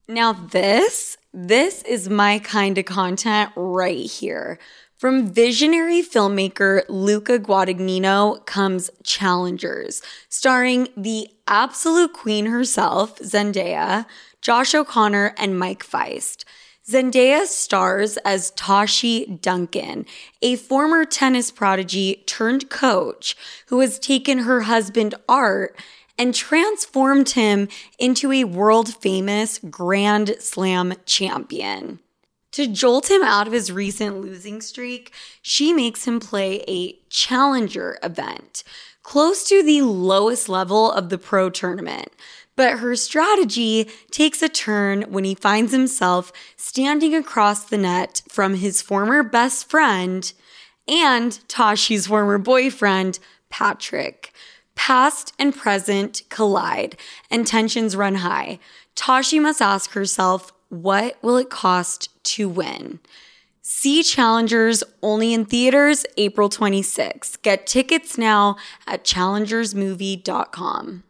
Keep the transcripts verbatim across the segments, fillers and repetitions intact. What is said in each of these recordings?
Now this, this is my kind of content right here. From visionary filmmaker Luca Guadagnino comes Challengers, starring the absolute queen herself, Zendaya, Josh O'Connor, and Mike Feist. Zendaya stars as Tashi Duncan, a former tennis prodigy turned coach who has taken her husband Art and transformed him into a world-famous Grand Slam champion. To jolt him out of his recent losing streak, she makes him play a challenger event, close to the lowest level of the pro tournament. But her strategy takes a turn when he finds himself standing across the net from his former best friend and Tashi's former boyfriend, Patrick. Past and present collide, and tensions run high. Tashi must ask herself, what will it cost to win? See Challengers only in theaters April twenty-sixth. Get tickets now at challengers movie dot com.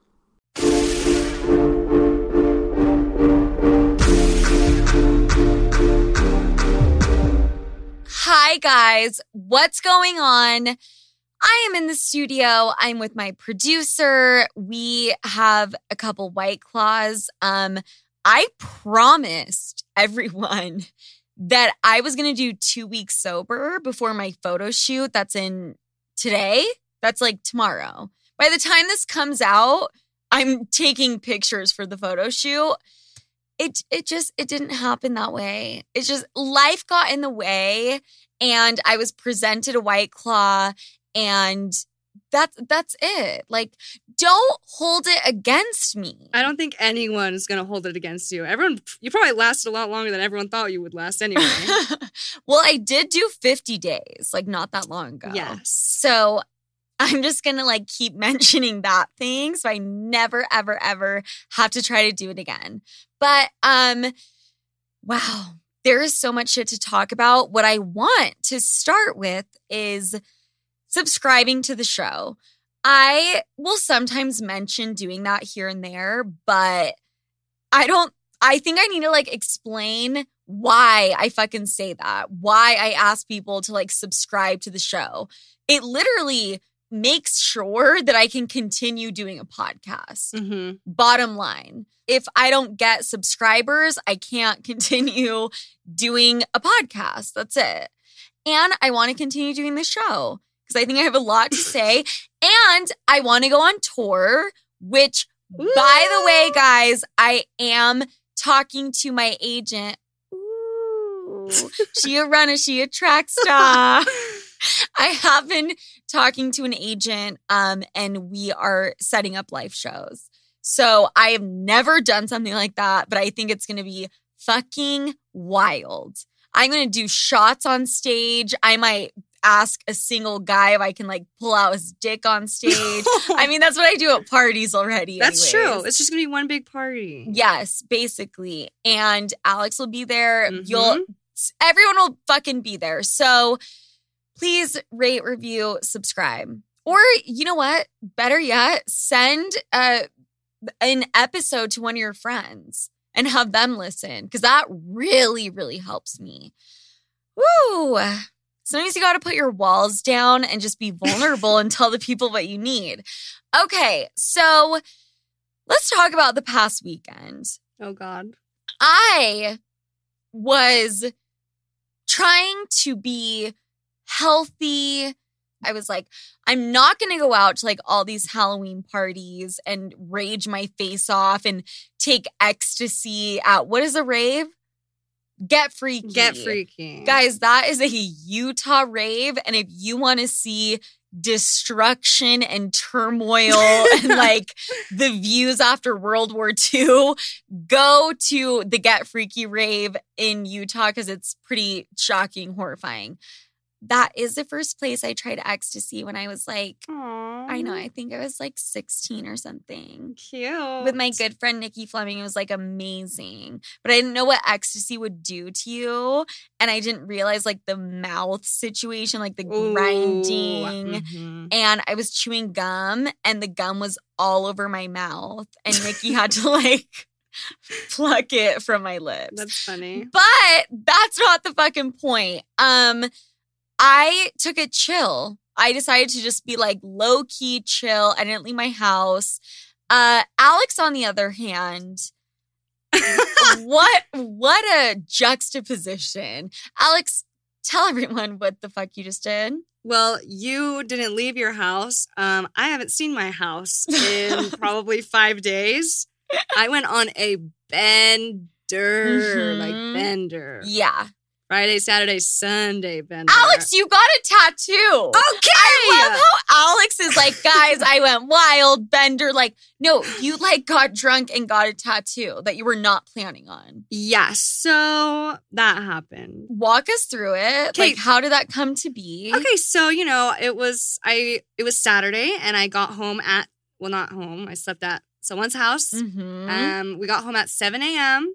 Hi, guys. What's going on? I am in the studio. I'm with my producer. We have a couple White Claws. Um, I promised everyone that I was going to do two weeks sober before my photo shoot. That's in today. That's like tomorrow. By the time this comes out, I'm taking pictures for the photo shoot. It it just, it didn't happen that way. It's just life got in the way and I was presented a White Claw. And that's that's it. Like, don't hold it against me. I don't think anyone is going to hold it against you. Everyone, you probably lasted a lot longer than everyone thought you would last anyway. Well, I did do fifty days, like not that long ago. Yes. So I'm just going to like keep mentioning that thing so I never, ever, ever have to try to do it again. But, um, wow, there is so much shit to talk about. What I want to start with is subscribing to the show. I will sometimes mention doing that here and there, but I don't, I think I need to like explain why I fucking say that, why I ask people to like subscribe to the show. It literally makes sure that I can continue doing a podcast. Mm-hmm. Bottom line, if I don't get subscribers, I can't continue doing a podcast. That's it. And I want to continue doing the show, because I think I have a lot to say. And I want to go on tour, which, Ooh. By the way, guys, I am talking to my agent. Ooh. She a runner, she a track star. I have been talking to an agent, um, and we are setting up live shows. So I have never done something like that, but I think it's going to be fucking wild. I'm going to do shots on stage. I might ask a single guy if I can like pull out his dick on stage. I mean, that's what I do at parties already. That's anyways. true. It's just gonna be one big party. Yes, basically. And Alex will be there. Mm-hmm. You'll, everyone will fucking be there. So please rate, review, subscribe. Or you know what? Better yet, send a, an episode to one of your friends and have them listen, because that really, really helps me. Woo! Sometimes you got to put your walls down and just be vulnerable and tell the people what you need. Okay, so let's talk about the past weekend. Oh, God. I was trying to be healthy. I was like, I'm not going to go out to like all these Halloween parties and rage my face off and take ecstasy at, what is a rave? Get Freaky. Get Freaky. Guys, that is a Utah rave. And if you want to see destruction and turmoil and like the views after World War Two, go to the Get Freaky rave in Utah, because it's pretty shocking, horrifying. That is the first place I tried ecstasy when I was like, Aww. I know, I think I was like sixteen or something. Cute. With my good friend Nikki Fleming. It was like amazing. But I didn't know what ecstasy would do to you. And I didn't realize like the mouth situation, like the Ooh. grinding. Mm-hmm. And I was chewing gum and the gum was all over my mouth. And Nikki had to like pluck it from my lips. That's funny. But that's not the fucking point. Um, I took it chill. I decided to just be like low key chill. I didn't leave my house. Uh, Alex, on the other hand, what what a juxtaposition. Alex, tell everyone what the fuck you just did. Well, you didn't leave your house. Um, I haven't seen my house in probably five days. I went on a bender, Mhm. like bender. Yeah. Friday, Saturday, Sunday bender. Alex, you got a tattoo. Okay. I love how Alex is like, guys, I went wild, bender. Like, no, you like got drunk and got a tattoo that you were not planning on. Yeah, so that happened. Walk us through it. Okay. Like, how did that come to be? Okay, so you know, it was I it was Saturday and I got home at well not home. I slept at someone's house. Mm-hmm. Um we got home at seven a.m.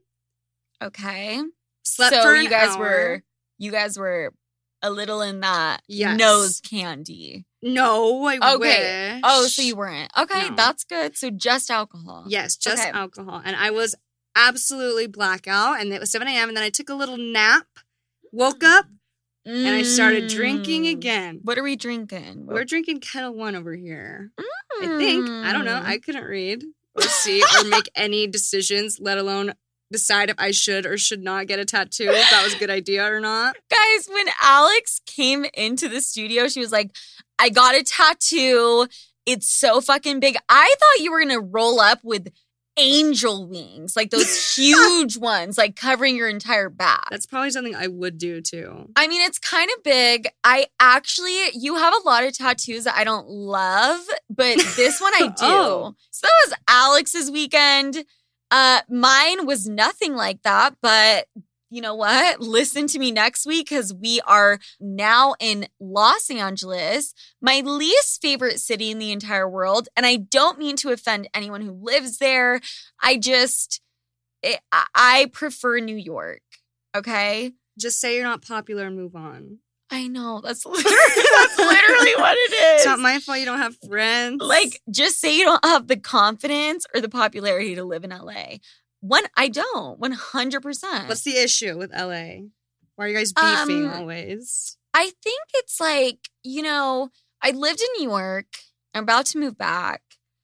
Okay. Slept so for an you guys hour. were you guys were a little in that Yes. nose candy. No, I Okay. wish. Oh, so you weren't. Okay, No. that's good. So just alcohol. Yes, just Okay. alcohol. And I was absolutely blackout. And it was seven a.m. And then I took a little nap, woke up, and I started drinking Mm. again. What are we drinking? We're drinking Kettle One over here. I think. I don't know. Mm. I couldn't read or see or make any decisions, let alone decide if I should or should not get a tattoo, if that was a good idea or not. Guys, when Alex came into the studio, she was like, I got a tattoo. It's so fucking big. I thought you were going to roll up with angel wings, like those huge ones, like covering your entire back. That's probably something I would do too. I mean, it's kind of big. I actually, you have a lot of tattoos that I don't love, but this one I do. Oh. So that was Alex's weekend. Uh, mine was nothing like that, but you know what? Listen to me next week because we are now in Los Angeles, my least favorite city in the entire world. And I don't mean to offend anyone who lives there. I just, it, I I prefer New York. Okay. Just say you're not popular and move on. I know. That's literally, that's literally what it is. It's not my fault you don't have friends. Like, just say you don't have the confidence or the popularity to live in L A. One, I don't. one hundred percent. What's the issue with L A? Why are you guys beefing Um, always? I think it's like, you know, I lived in New York. I'm about to move back.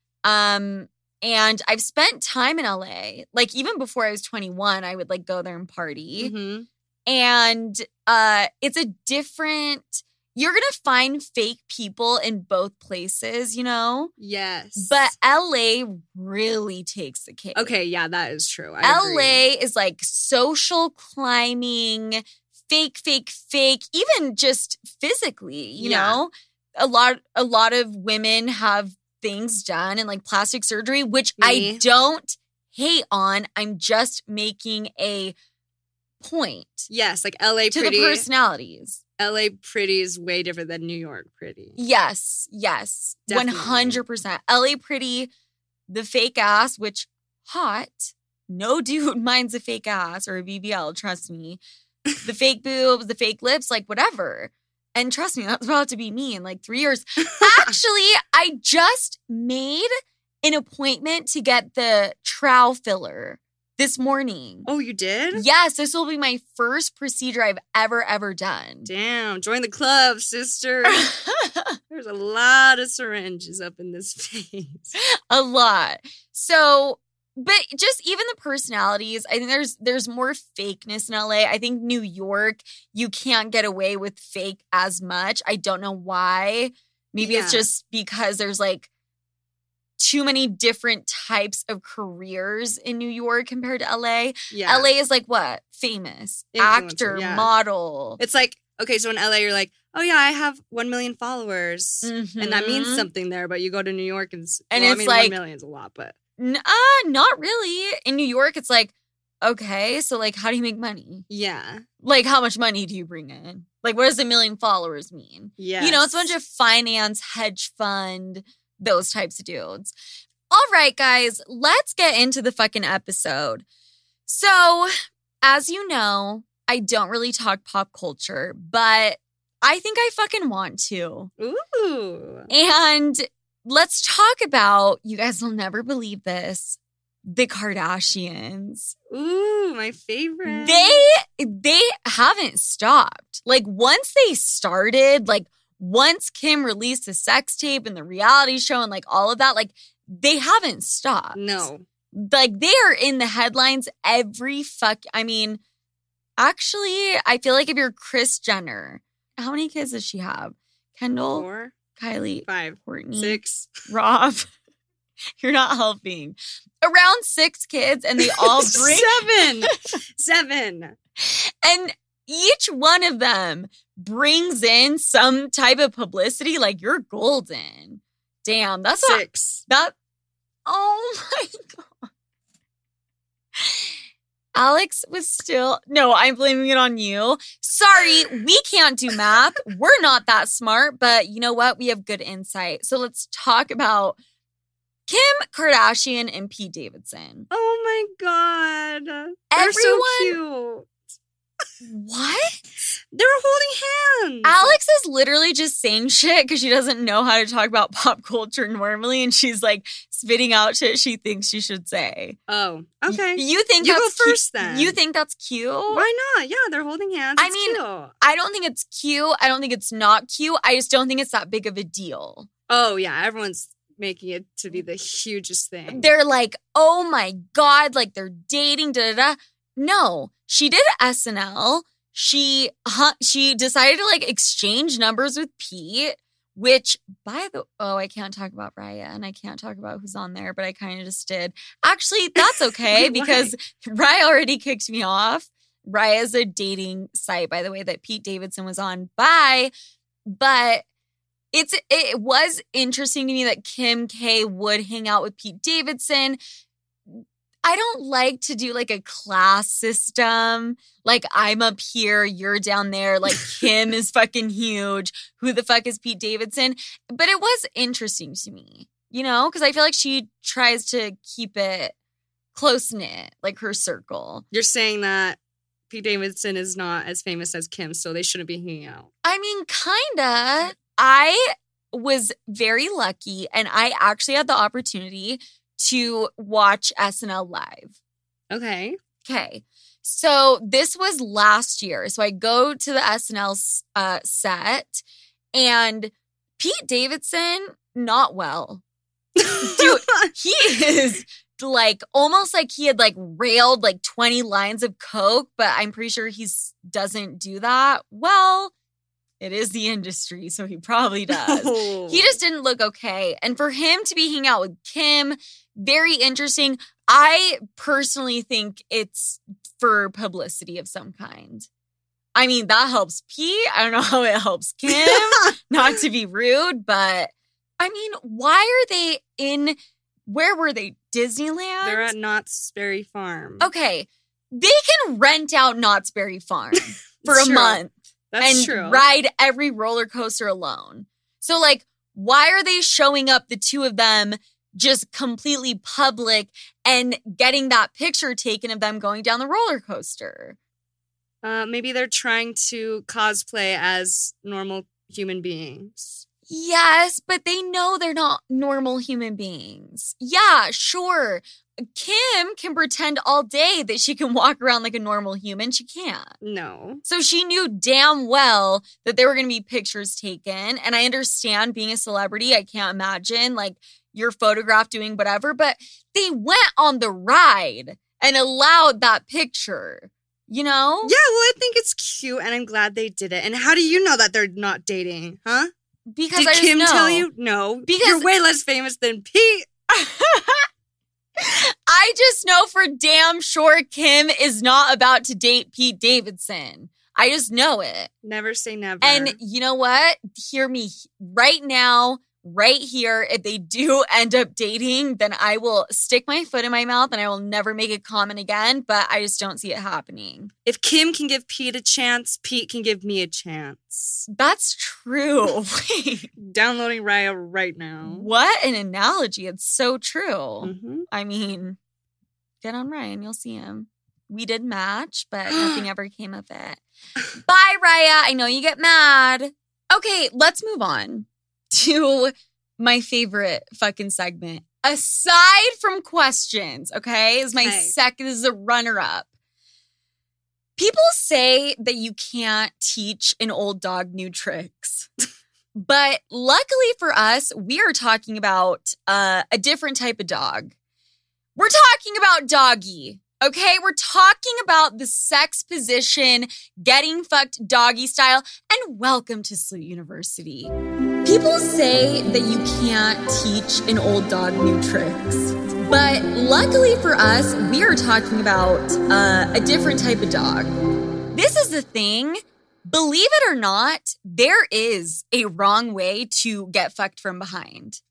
Um, and I've spent time in L A. Like, even before I was twenty-one, I would like go there and party. Mm-hmm. And uh, it's a different, you're going to find fake people in both places, you know? Yes. But L A really takes the cake. okay, yeah, that is true. I L agree. A is like social climbing, fake, fake, fake, even just physically, you Yeah. know? A lot a lot of women have things done and like plastic surgery, which I Me. don't hate on. I'm just making a point Yes, like L A to pretty. the personalities. L A pretty is way different than New York pretty. Yes, yes. Definitely. one hundred percent. L A pretty, the fake ass, which hot. No dude minds a fake ass or a B B L, trust me. The fake boobs, the fake lips, like whatever. And trust me, that's about to be me in like three years. Actually, I just made an appointment to get the trow filler this morning. Oh, you did? Yes, this will be my first procedure I've ever, ever done. Damn, join the club, sister. There's a lot of syringes up in this face. A lot. So, but just even the personalities, I think there's there's more fakeness in L A. I think New York, you can't get away with fake as much. I don't know why. Maybe it's Yeah. just because there's like too many different types of careers in New York compared to L A. Yeah. L A is like what? Famous. Influencer, Actor, yeah. model. It's like, okay, so in L A, you're like, oh yeah, I have one million followers. And that means Mhm. something there. But you go to New York and, it's- And well, it's I mean, like- one million's a lot, but N- uh, not really. In New York, it's like, okay, so like, how do you make money? yeah. Like, how much money do you bring in? Like, what does a million followers mean? Yeah. You know, it's a bunch of finance, hedge fund, those types of dudes. All right, guys, let's get into the fucking episode. So, as you know, I don't really talk pop culture, but I think I fucking want to. Ooh. And let's talk about, you guys will never believe this, the Kardashians. Ooh, my favorite. They they haven't stopped. Like once they started, like once Kim released the sex tape and the reality show and like all of that, like they haven't stopped. No. Like they are in the headlines every fuck. I mean, actually, I feel like if you're Kris Jenner, how many kids does she have? Kendall, Four, Kylie, five, Courtney, six. Rob. You're not helping. Around six kids, and they all bring seven. Seven. And each one of them brings in some type of publicity. Like you're golden. Damn, that's six. Not, that. Oh my god. Alex was still, no, I'm blaming it on you. Sorry, we can't do math. We're not that smart, but you know what? We have good insight. So let's talk about Kim Kardashian and Pete Davidson. Oh my god. They're Everyone, so cute. What? They were holding hands. Alex is literally just saying shit because she doesn't know how to talk about pop culture normally, and she's like spitting out shit she thinks she should say. Oh, okay. You think you that's go first cute? then? You think that's cute? Why not? Yeah, they're holding hands. I It's mean, cute. I don't think it's cute. I don't think it's not cute. I just don't think it's that big of a deal. Oh yeah, everyone's making it to be the hugest thing. They're like, oh my god, like they're dating. Da da da. No, she did S N L. She huh, she decided to like exchange numbers with Pete, which by the oh, I can't talk about Raya and I can't talk about who's on there, but I kind of just did. Actually, that's okay because Raya already kicked me off. Raya is a dating site, by the way, that Pete Davidson was on. Bye, but it's it was interesting to me that Kim K would hang out with Pete Davidson. I don't like to do like a class system. Like I'm up here, you're down there. Like Kim is fucking huge. Who the fuck is Pete Davidson? But it was interesting to me, you know, because I feel like she tries to keep it close knit, like her circle. You're saying that Pete Davidson is not as famous as Kim, so they shouldn't be hanging out. I mean, kinda. I was very lucky, and I actually had the opportunity to watch S N L live. Okay. Okay. So this was last year. So I go to the S N L uh, set and Pete Davidson, not well. Dude, he is like almost like he had like railed like twenty lines of coke, but I'm pretty sure he doesn't do that. Well, it is the industry, so he probably does. Oh. He just didn't look okay. And for him to be hanging out with Kim, very interesting. I personally think it's for publicity of some kind. I mean, that helps Pete. I don't know how it helps Kim, not to be rude, but I mean, why are they in, where were they? Disneyland? They're at Knott's Berry Farm. Okay. They can rent out Knott's Berry Farm for a true. month. That's and true. ride every roller coaster alone. So, like, why are they showing up, the two of them, just completely public and getting that picture taken of them going down the roller coaster? Uh, maybe they're trying to cosplay as normal human beings. Yes, but they know they're not normal human beings. Yeah, sure. Kim can pretend all day that she can walk around like a normal human. She can't. No. So she knew damn well that there were going to be pictures taken. And I understand being a celebrity, I can't imagine like you're photographed doing whatever, but they went on the ride and allowed that picture, you know? Yeah, well, I think it's cute and I'm glad they did it. And how do you know that they're not dating, huh? Because Did I just Kim know. tell you? No. Because- you're way less famous than Pete. I just know for damn sure Kim is not about to date Pete Davidson. I just know it. Never say never. And you know what? Hear me right now, right here. If they do end up dating, then I will stick my foot in my mouth and I will never make a comment again, but I just don't see it happening. If Kim can give Pete a chance, Pete can give me a chance. That's true. Wait, Downloading Raya right now. what an analogy. It's so true. Mm-hmm. I mean, get on Ryan, you'll see him. We did match, but nothing ever came of it. Bye, Raya. I know you get mad. Okay, let's move on to my favorite fucking segment aside from questions, okay, is my Okay. second, this is a runner-up. People say that you can't teach an old dog new tricks. But luckily for us, we are talking about uh, a different type of dog. We're talking about doggy, okay? We're talking about the sex position, getting fucked doggy style, and welcome to Sloot University. People say that you can't teach an old dog new tricks. But luckily for us, we are talking about uh, a different type of dog. This is the thing. Believe it or not, there is a wrong way to get fucked from behind.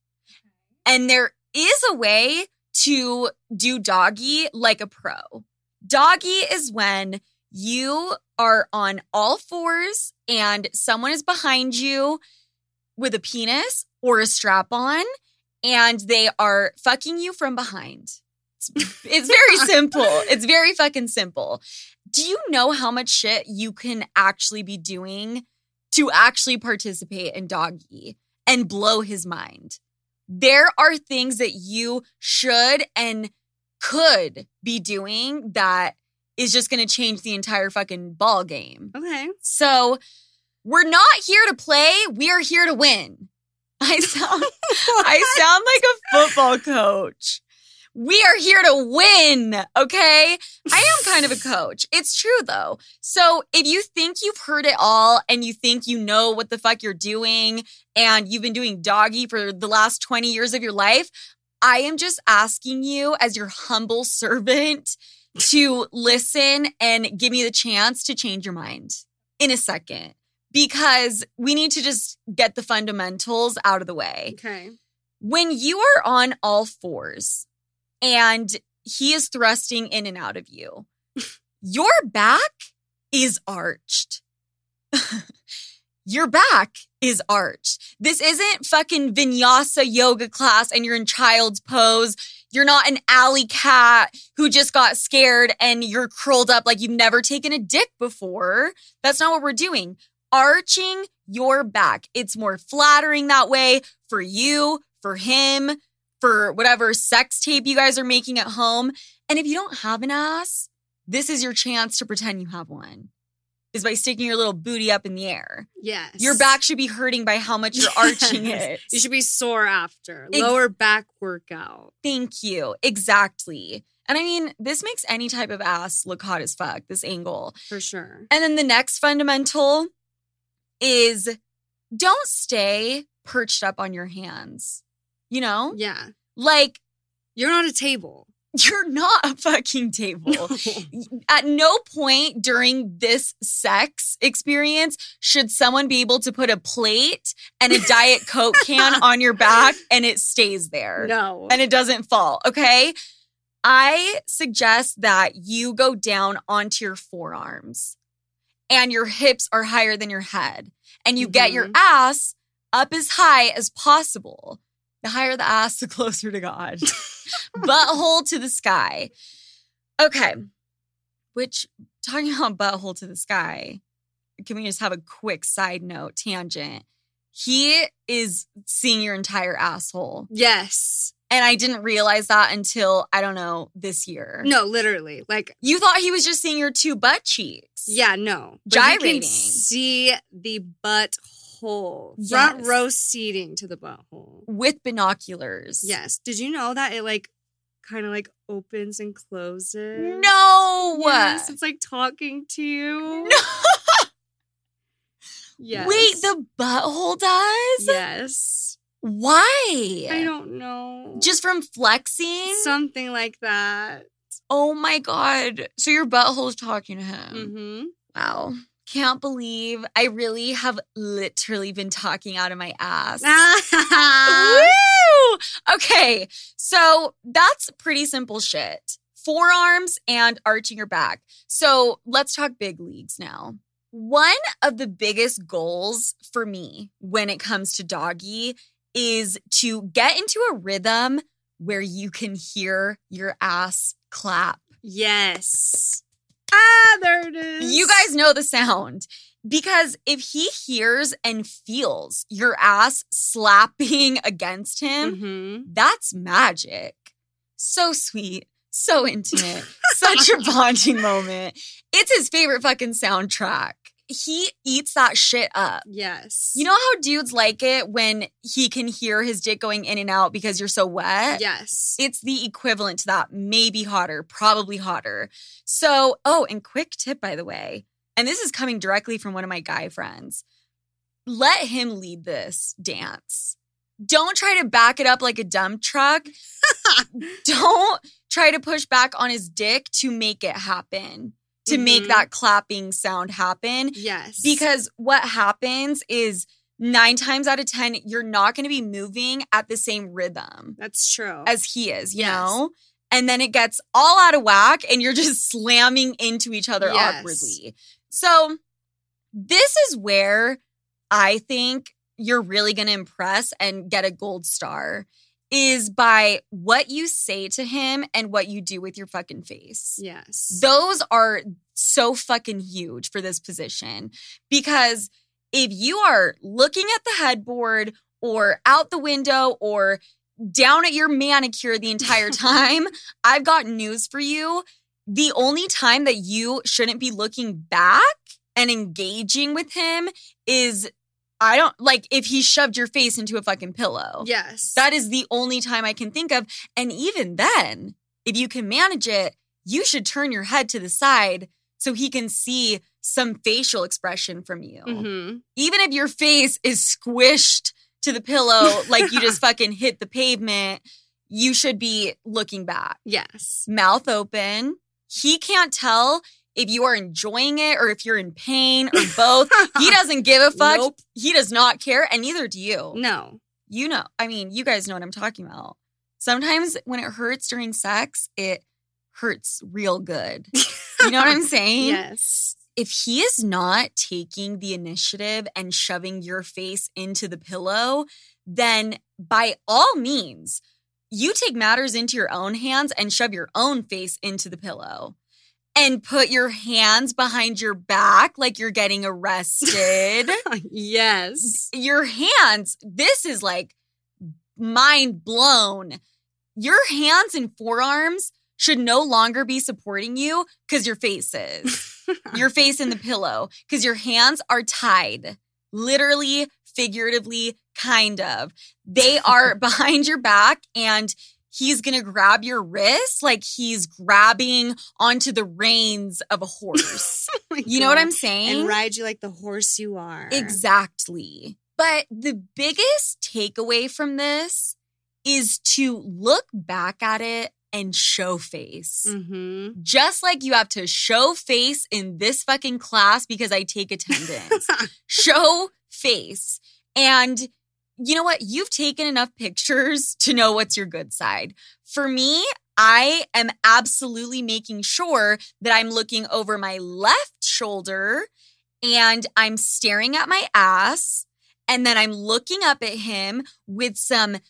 And there is a way to do doggy like a pro. Doggy is when you are on all fours and someone is behind you with a penis or a strap on and they are fucking you from behind. It's, it's very simple. It's very fucking simple. Do you know how much shit you can actually be doing to actually participate in doggy and blow his mind? There are things that you should and could be doing that is just going to change the entire fucking ball game. Okay. So we're not here to play. We are here to win. I sound, I sound like a football coach. We are here to win, okay? I am kind of a coach. It's true, though. So if you think you've heard it all and you think you know what the fuck you're doing and you've been doing doggy for the last twenty years of your life, I am just asking you as your humble servant to listen and give me the chance to change your mind in a second because we need to just get the fundamentals out of the way. Okay. When you are on all fours, and he is thrusting in and out of you, your back is arched. Your back is arched. This isn't fucking vinyasa yoga class and you're in child's pose. You're not an alley cat who just got scared and you're curled up like you've never taken a dick before. That's not what we're doing. Arching your back. It's more flattering that way for you, for him, for whatever sex tape you guys are making at home. And if you don't have an ass, this is your chance to pretend you have one, is by sticking your little booty up in the air. Yes. Your back should be hurting by how much you're arching it. You should be sore after. Ex- Lower back workout. Thank you. Exactly. And I mean, this makes any type of ass look hot as fuck, this angle. For sure. And then the next fundamental is don't stay perched up on your hands. You know? Yeah. Like, You're not a table. you're not a fucking table. At no point during this sex experience should someone be able to put a plate and a Diet Coke can on your back and it stays there. No. And it doesn't fall, okay? I suggest that you go down onto your forearms and your hips are higher than your head and you get your Mhm. ass up as high as possible. The higher the ass, the closer to God. Butthole to the sky. Okay. Which, talking about butthole to the sky, can we just have a quick side note, tangent? He is seeing your entire asshole. Yes. And I didn't realize that until, I don't know, this year. No, literally. Like, You thought he was just seeing your two butt cheeks. yeah, no. But Gyrating. You can see the butthole. Yes. Front row seating to the butthole. With binoculars. Yes. Did you know that it like kind of like opens and closes? No. Yes, it's like talking to you. No. Yes. Wait, the butthole does? Yes. Why? I don't know. Just from flexing? something like that. Oh my God. So your butthole's talking to him. Mm-hmm. Wow. Can't believe I really have literally been talking out of my ass. Woo! Okay. So that's pretty simple shit. Forearms and arching your back. So let's talk big leagues now. One of the biggest goals for me when it comes to doggy is to get into a rhythm where you can hear your ass clap. Yes. Ah, there it is. You guys know the sound. Because if he hears and feels your ass slapping against him, Mm-hmm. that's magic. So sweet, so intimate, such a bonding moment. It's his favorite fucking soundtrack. He eats that shit up. Yes. You know how dudes like it when he can hear his dick going in and out because you're so wet? Yes. It's the equivalent to that, maybe hotter, probably hotter. So, oh, and quick tip, by the way, and this is coming directly from one of my guy friends. Let him lead this dance. Don't try to back it up like a dump truck. Don't try to push back on his dick to make it happen, to Mhm. make that clapping sound happen. Yes. Because what happens is nine times out of ten, you're not going to be moving at the same rhythm That's true. as he is, you Yes. know? And then it gets all out of whack and you're just slamming into each other Yes. awkwardly. So this is where I think you're really going to impress and get a gold star is by what you say to him and what you do with your fucking face. Yes. Those are so fucking huge for this position because if you are looking at the headboard or out the window or down at your manicure the entire time, I've got news for you. The only time that you shouldn't be looking back and engaging with him is, I don't, like, if he shoved your face into a fucking pillow. Yes. That is the only time I can think of. And even then, if you can manage it, you should turn your head to the side so he can see some facial expression from you. Mm-hmm. Even if your face is squished to the pillow like you just fucking hit the pavement, you should be looking back. Yes. Mouth open. He can't tell if you are enjoying it or if you're in pain or both. He doesn't give a fuck. Nope. He does not care, and neither do you. No. You know, I mean, you guys know what I'm talking about. Sometimes when it hurts during sex, it hurts real good. You know what I'm saying? Yes. If he is not taking the initiative and shoving your face into the pillow, then by all means, you take matters into your own hands and shove your own face into the pillow and put your hands behind your back like you're getting arrested. Yes. Your hands, this is like mind blown. Your hands and forearms should no longer be supporting you because your face is. Your face in the pillow because your hands are tied. Literally, figuratively, kind of. They are behind your back and he's going to grab your wrist like he's grabbing onto the reins of a horse. Oh my You know what God. I'm saying? And ride you like the horse you are. Exactly. But the biggest takeaway from this is to look back at it and show face. Mm-hmm. Just like you have to show face in this fucking class because I take attendance. Show face. And you know what? You've taken enough pictures to know what's your good side. For me, I am absolutely making sure that I'm looking over my left shoulder and I'm staring at my ass. And then I'm looking up at him with some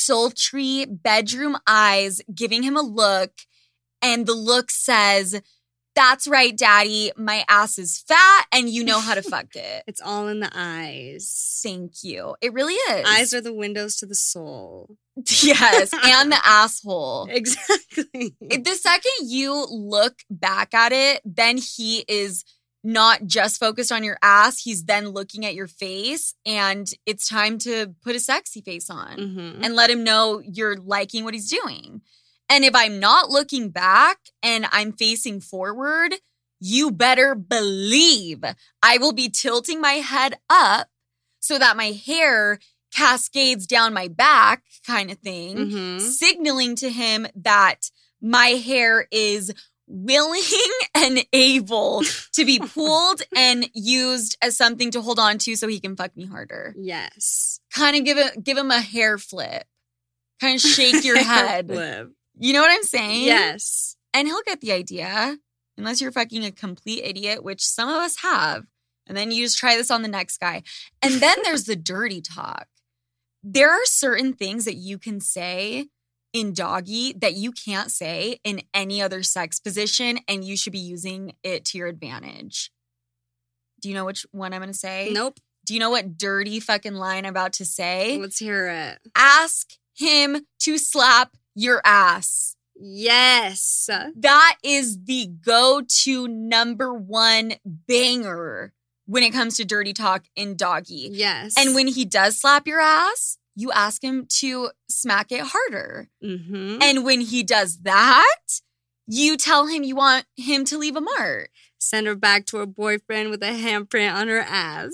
sultry bedroom eyes, giving him a look. And the look says, that's right, daddy. My ass is fat and you know how to fuck it. It's all in the eyes. Thank you. It really is. Eyes are the windows to the soul. Yes. And the asshole. Exactly. The second you look back at it, then he is not just focused on your ass. He's then looking at your face and it's time to put a sexy face on Mm-hmm. and let him know you're liking what he's doing. And if I'm not looking back and I'm facing forward, you better believe I will be tilting my head up so that my hair cascades down my back kind of thing, Mm-hmm. signaling to him that my hair is willing and able to be pulled and used as something to hold on to so he can fuck me harder. Yes. Kind of give it, give him a hair flip. Kind of shake your head. Flip. You know what I'm saying? Yes. And he'll get the idea, unless you're fucking a complete idiot, which some of us have. And then you just try this on the next guy. And then there's the dirty talk. There are certain things that you can say in doggy that you can't say in any other sex position, and you should be using it to your advantage. Do you know which one I'm going to say? Nope. Do you know what dirty fucking line I'm about to say? Let's hear it. Ask him to slap your ass. Yes. That is the go-to number one banger when it comes to dirty talk in doggy. Yes. And when he does slap your ass, you ask him to smack it harder. Mm-hmm. And when he does that, you tell him you want him to leave a mark. Send her back to her boyfriend with a handprint on her ass.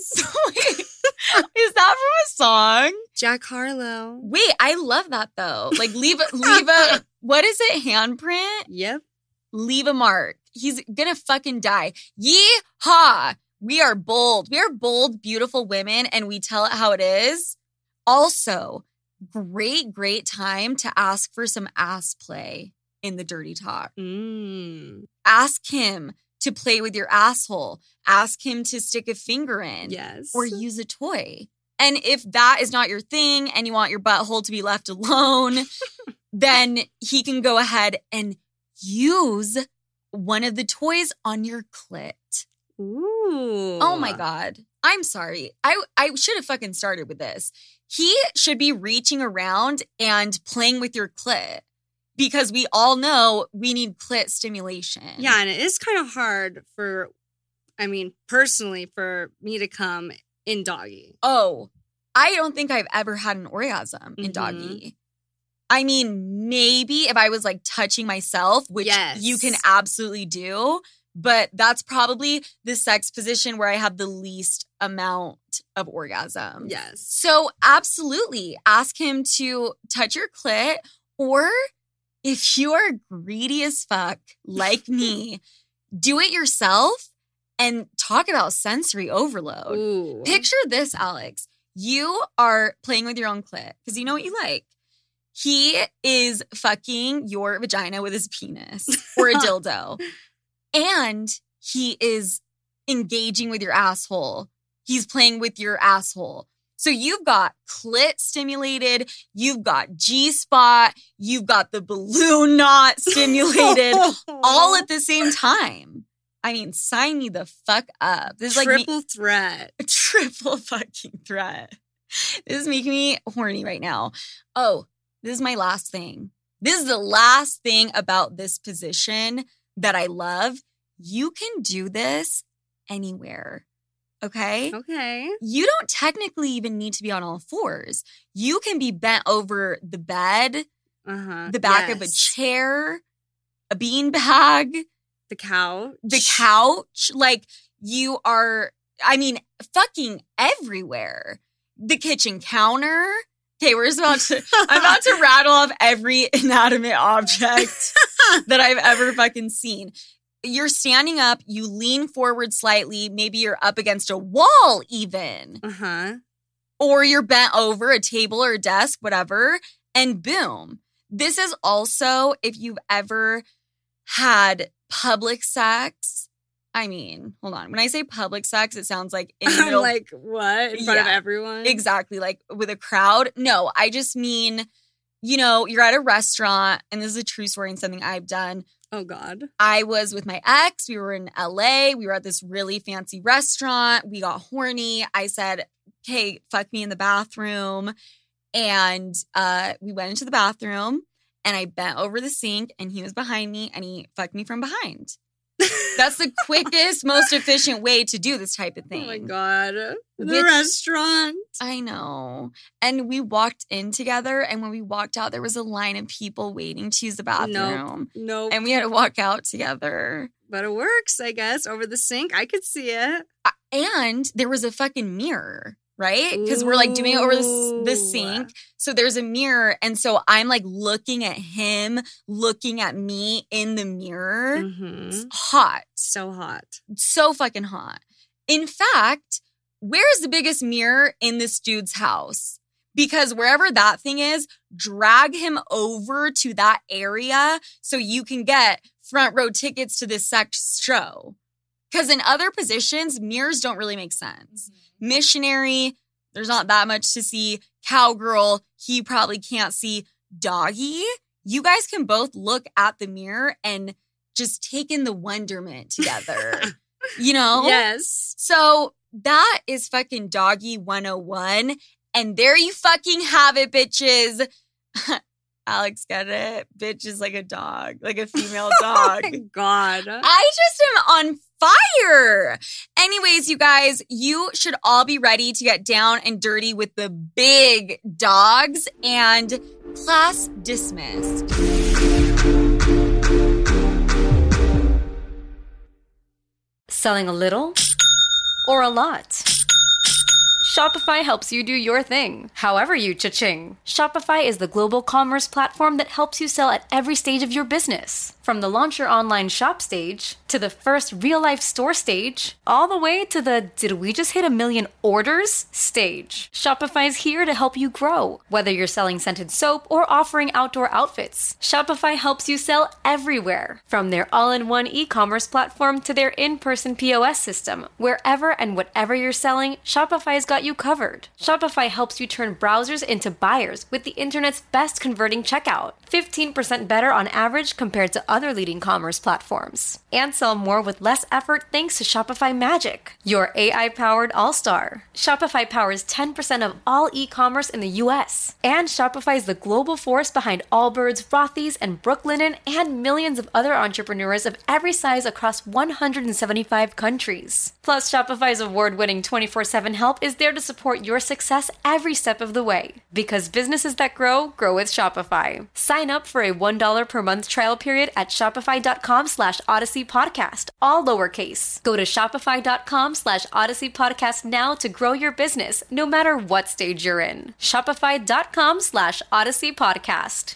Is that from a song? Jack Harlow. Wait, I love that though. Like leave a leave a what is it? Handprint? Yep. Leave a mark. He's gonna fucking die. Yee-haw! We are bold. We are bold, beautiful women, and we tell it how it is. Also, great, great time to ask for some ass play in the dirty talk. Mm. Ask him to play with your asshole. Ask him to stick a finger in. Yes. Or use a toy. And if that is not your thing and you want your butthole to be left alone, then he can go ahead and use one of the toys on your clit. Ooh. Oh my God. I'm sorry. I, I should have fucking started with this. He should be reaching around and playing with your clit. Because we all know we need clit stimulation. Yeah, and it is kind of hard for, I mean, personally, for me to come in doggy. Oh, I don't think I've ever had an orgasm in Mm-hmm. doggy. I mean, maybe if I was like touching myself, which Yes. you can absolutely do, but that's probably the sex position where I have the least amount of orgasm. Yes. So absolutely ask him to touch your clit, or if you are greedy as fuck, like me, do it yourself and talk about sensory overload. Ooh. Picture this, Alex. You are playing with your own clit because you know what you like. He is fucking your vagina with his penis or a dildo. And he is engaging with your asshole. He's playing with your asshole. So you've got clit stimulated, you've got G-spot, you've got the balloon knot stimulated, all at the same time. I mean, sign me the fuck up. This is triple like me- threat. a triple fucking threat. This is making me horny right now. Oh, this is my last thing. This is the last thing about this position that I love. You can do this anywhere. Okay? Okay. You don't technically even need to be on all fours. You can be bent over the bed, Uh-huh. the back of a Yes. chair, a beanbag, The couch. the couch. Like you are, I mean, fucking everywhere. The kitchen counter. Okay, we're just about to, I'm about to rattle off every inanimate object that I've ever fucking seen. You're standing up, you lean forward slightly, maybe you're up against a wall even, Uh-huh. or you're bent over a table or a desk, whatever, and boom. This is also if you've ever had public sex. I mean, hold on. When I say public sex, it sounds like in the I'm middle. like, what? In front of Yeah. everyone? Exactly, like with a crowd. No, I just mean, you know, you're at a restaurant, and this is a true story and something I've done. Oh, God. I was with my ex. We were in L A. We were at this really fancy restaurant. We got horny. I said, okay, fuck me in the bathroom. And uh, we went into the bathroom, and I bent over the sink, and he was behind me, and he fucked me from behind. That's the quickest, most efficient way to do this type of thing. Oh, my God. The With- restaurant. I know. And we walked in together, and when we walked out, there was a line of people waiting to use the bathroom. Nope. And we had to walk out together. But it works, I guess. Over the sink. I could see it. And there was a fucking mirror, right? Because we're like doing it over the, the Ooh. sink. So there's a mirror. And so I'm like looking at him, looking at me in the mirror. Mhm. It's hot. So hot. So fucking hot. In fact, where's the biggest mirror in this dude's house? Because wherever that thing is, drag him over to that area so you can get front row tickets to this sex show. Because in other positions, mirrors don't really make sense. Missionary, there's not that much to see. Cowgirl, he probably can't see. Doggy, you guys can both look at the mirror and just take in the wonderment together. You know? Yes. So that is fucking doggy one oh one. And there you fucking have it, bitches. Alex, get it? Bitch is like a dog, like a female dog. Oh my God. I just am on fire. Anyways, you guys, you should all be ready to get down and dirty with the big dogs. And class dismissed. Selling a little or a lot? Shopify helps you do your thing, however you cha-ching. Shopify is the global commerce platform that helps you sell at every stage of your business. From the launch your online shop stage, to the first real-life store stage, all the way to the did we just hit a million orders stage. Shopify's here to help you grow. Whether you're selling scented soap or offering outdoor outfits, Shopify helps you sell everywhere. From their all-in-one e-commerce platform to their in-person P O S system, wherever and whatever you're selling, Shopify's got you covered. Shopify helps you turn browsers into buyers with the internet's best converting checkout. fifteen percent better on average compared to other leading commerce platforms. And sell more with less effort thanks to Shopify Magic, your A I-powered all-star. Shopify powers ten percent of all e-commerce in the U S. And Shopify is the global force behind Allbirds, Rothy's, and Brooklinen, and millions of other entrepreneurs of every size across one hundred seventy-five countries. Plus, Shopify's award-winning twenty-four seven help is there to support your success every step of the way. Because businesses that grow, grow with Shopify. Sign up for a one dollar per month trial period at shopify.com slash Odyssey Podcast, all lowercase. Go to shopify.com slash Odyssey Podcast now to grow your business, no matter what stage you're in. Shopify.com slash Odyssey Podcast.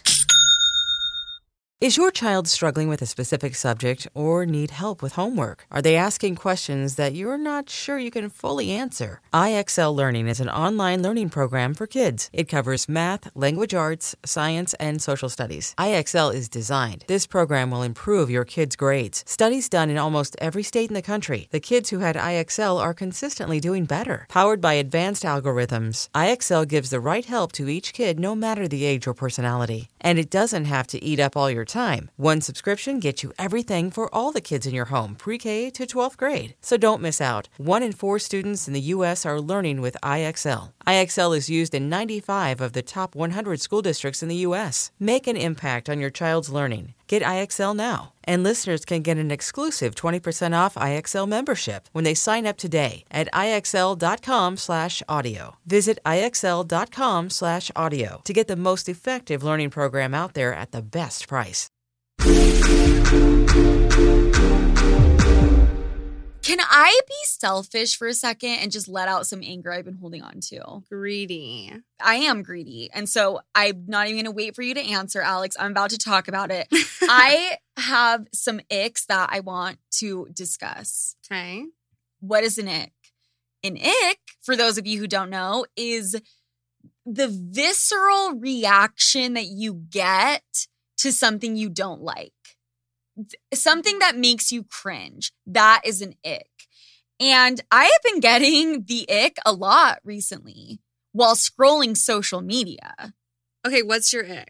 Is your child struggling with a specific subject or need help with homework? Are they asking questions that you're not sure you can fully answer? I X L Learning is an online learning program for kids. It covers math, language arts, science, and social studies. I X L is designed. This program will improve your kids' grades. Studies done in almost every state in the country. The kids who had I X L are consistently doing better. Powered by advanced algorithms, I X L gives the right help to each kid no matter the age or personality. And it doesn't have to eat up all your time. One subscription gets you everything for all the kids in your home, pre-K to twelfth grade. So don't miss out. One in four students in the U S are learning with I X L. I X L is used in ninety-five of the top one hundred school districts in the U S. Make an impact on your child's learning. Get I X L now. And listeners can get an exclusive twenty percent off I X L membership when they sign up today at IXL.com slash audio. Visit IXL.com slash audio to get the most effective learning program out there at the best price. Can I be selfish for a second and just let out some anger I've been holding on to? Greedy. I am greedy. And so I'm not even going to wait for you to answer, Alex. I'm about to talk about it. I have some icks that I want to discuss. Okay. What is an ick? An ick, for those of you who don't know, is the visceral reaction that you get to something you don't like. Something that makes you cringe. That is an ick. And I have been getting the ick a lot recently while scrolling social media. Okay, what's your ick?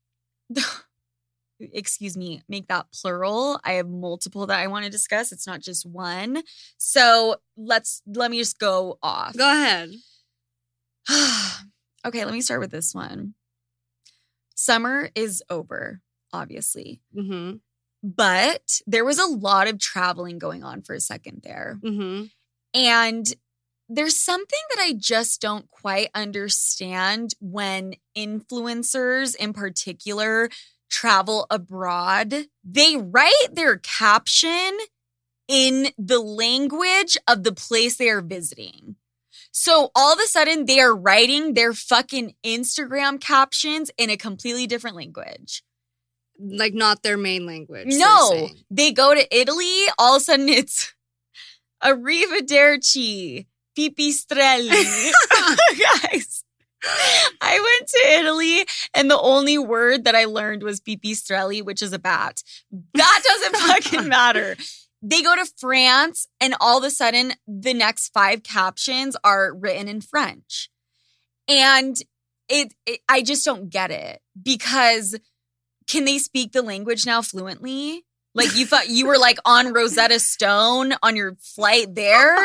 Excuse me, make that plural. I have multiple that I want to discuss. It's not just one. So let's, let me just go off. Go ahead. Okay, let me start with this one. Summer is over, obviously. Mm-hmm. But there was a lot of traveling going on for a second there. Mm-hmm. And there's something that I just don't quite understand when influencers in particular travel abroad. They write their caption in the language of the place they are visiting. So all of a sudden they are writing their fucking Instagram captions in a completely different language. Like not their main language. No, they go to Italy. All of a sudden it's arrivederci, pipistrelli. Guys, I went to Italy and the only word that I learned was pipistrelli, which is a bat. That doesn't fucking matter. They go to France and all of a sudden the next five captions are written in French. And it, it I just don't get it because can they speak the language now fluently? Like you thought you were like on Rosetta Stone on your flight there?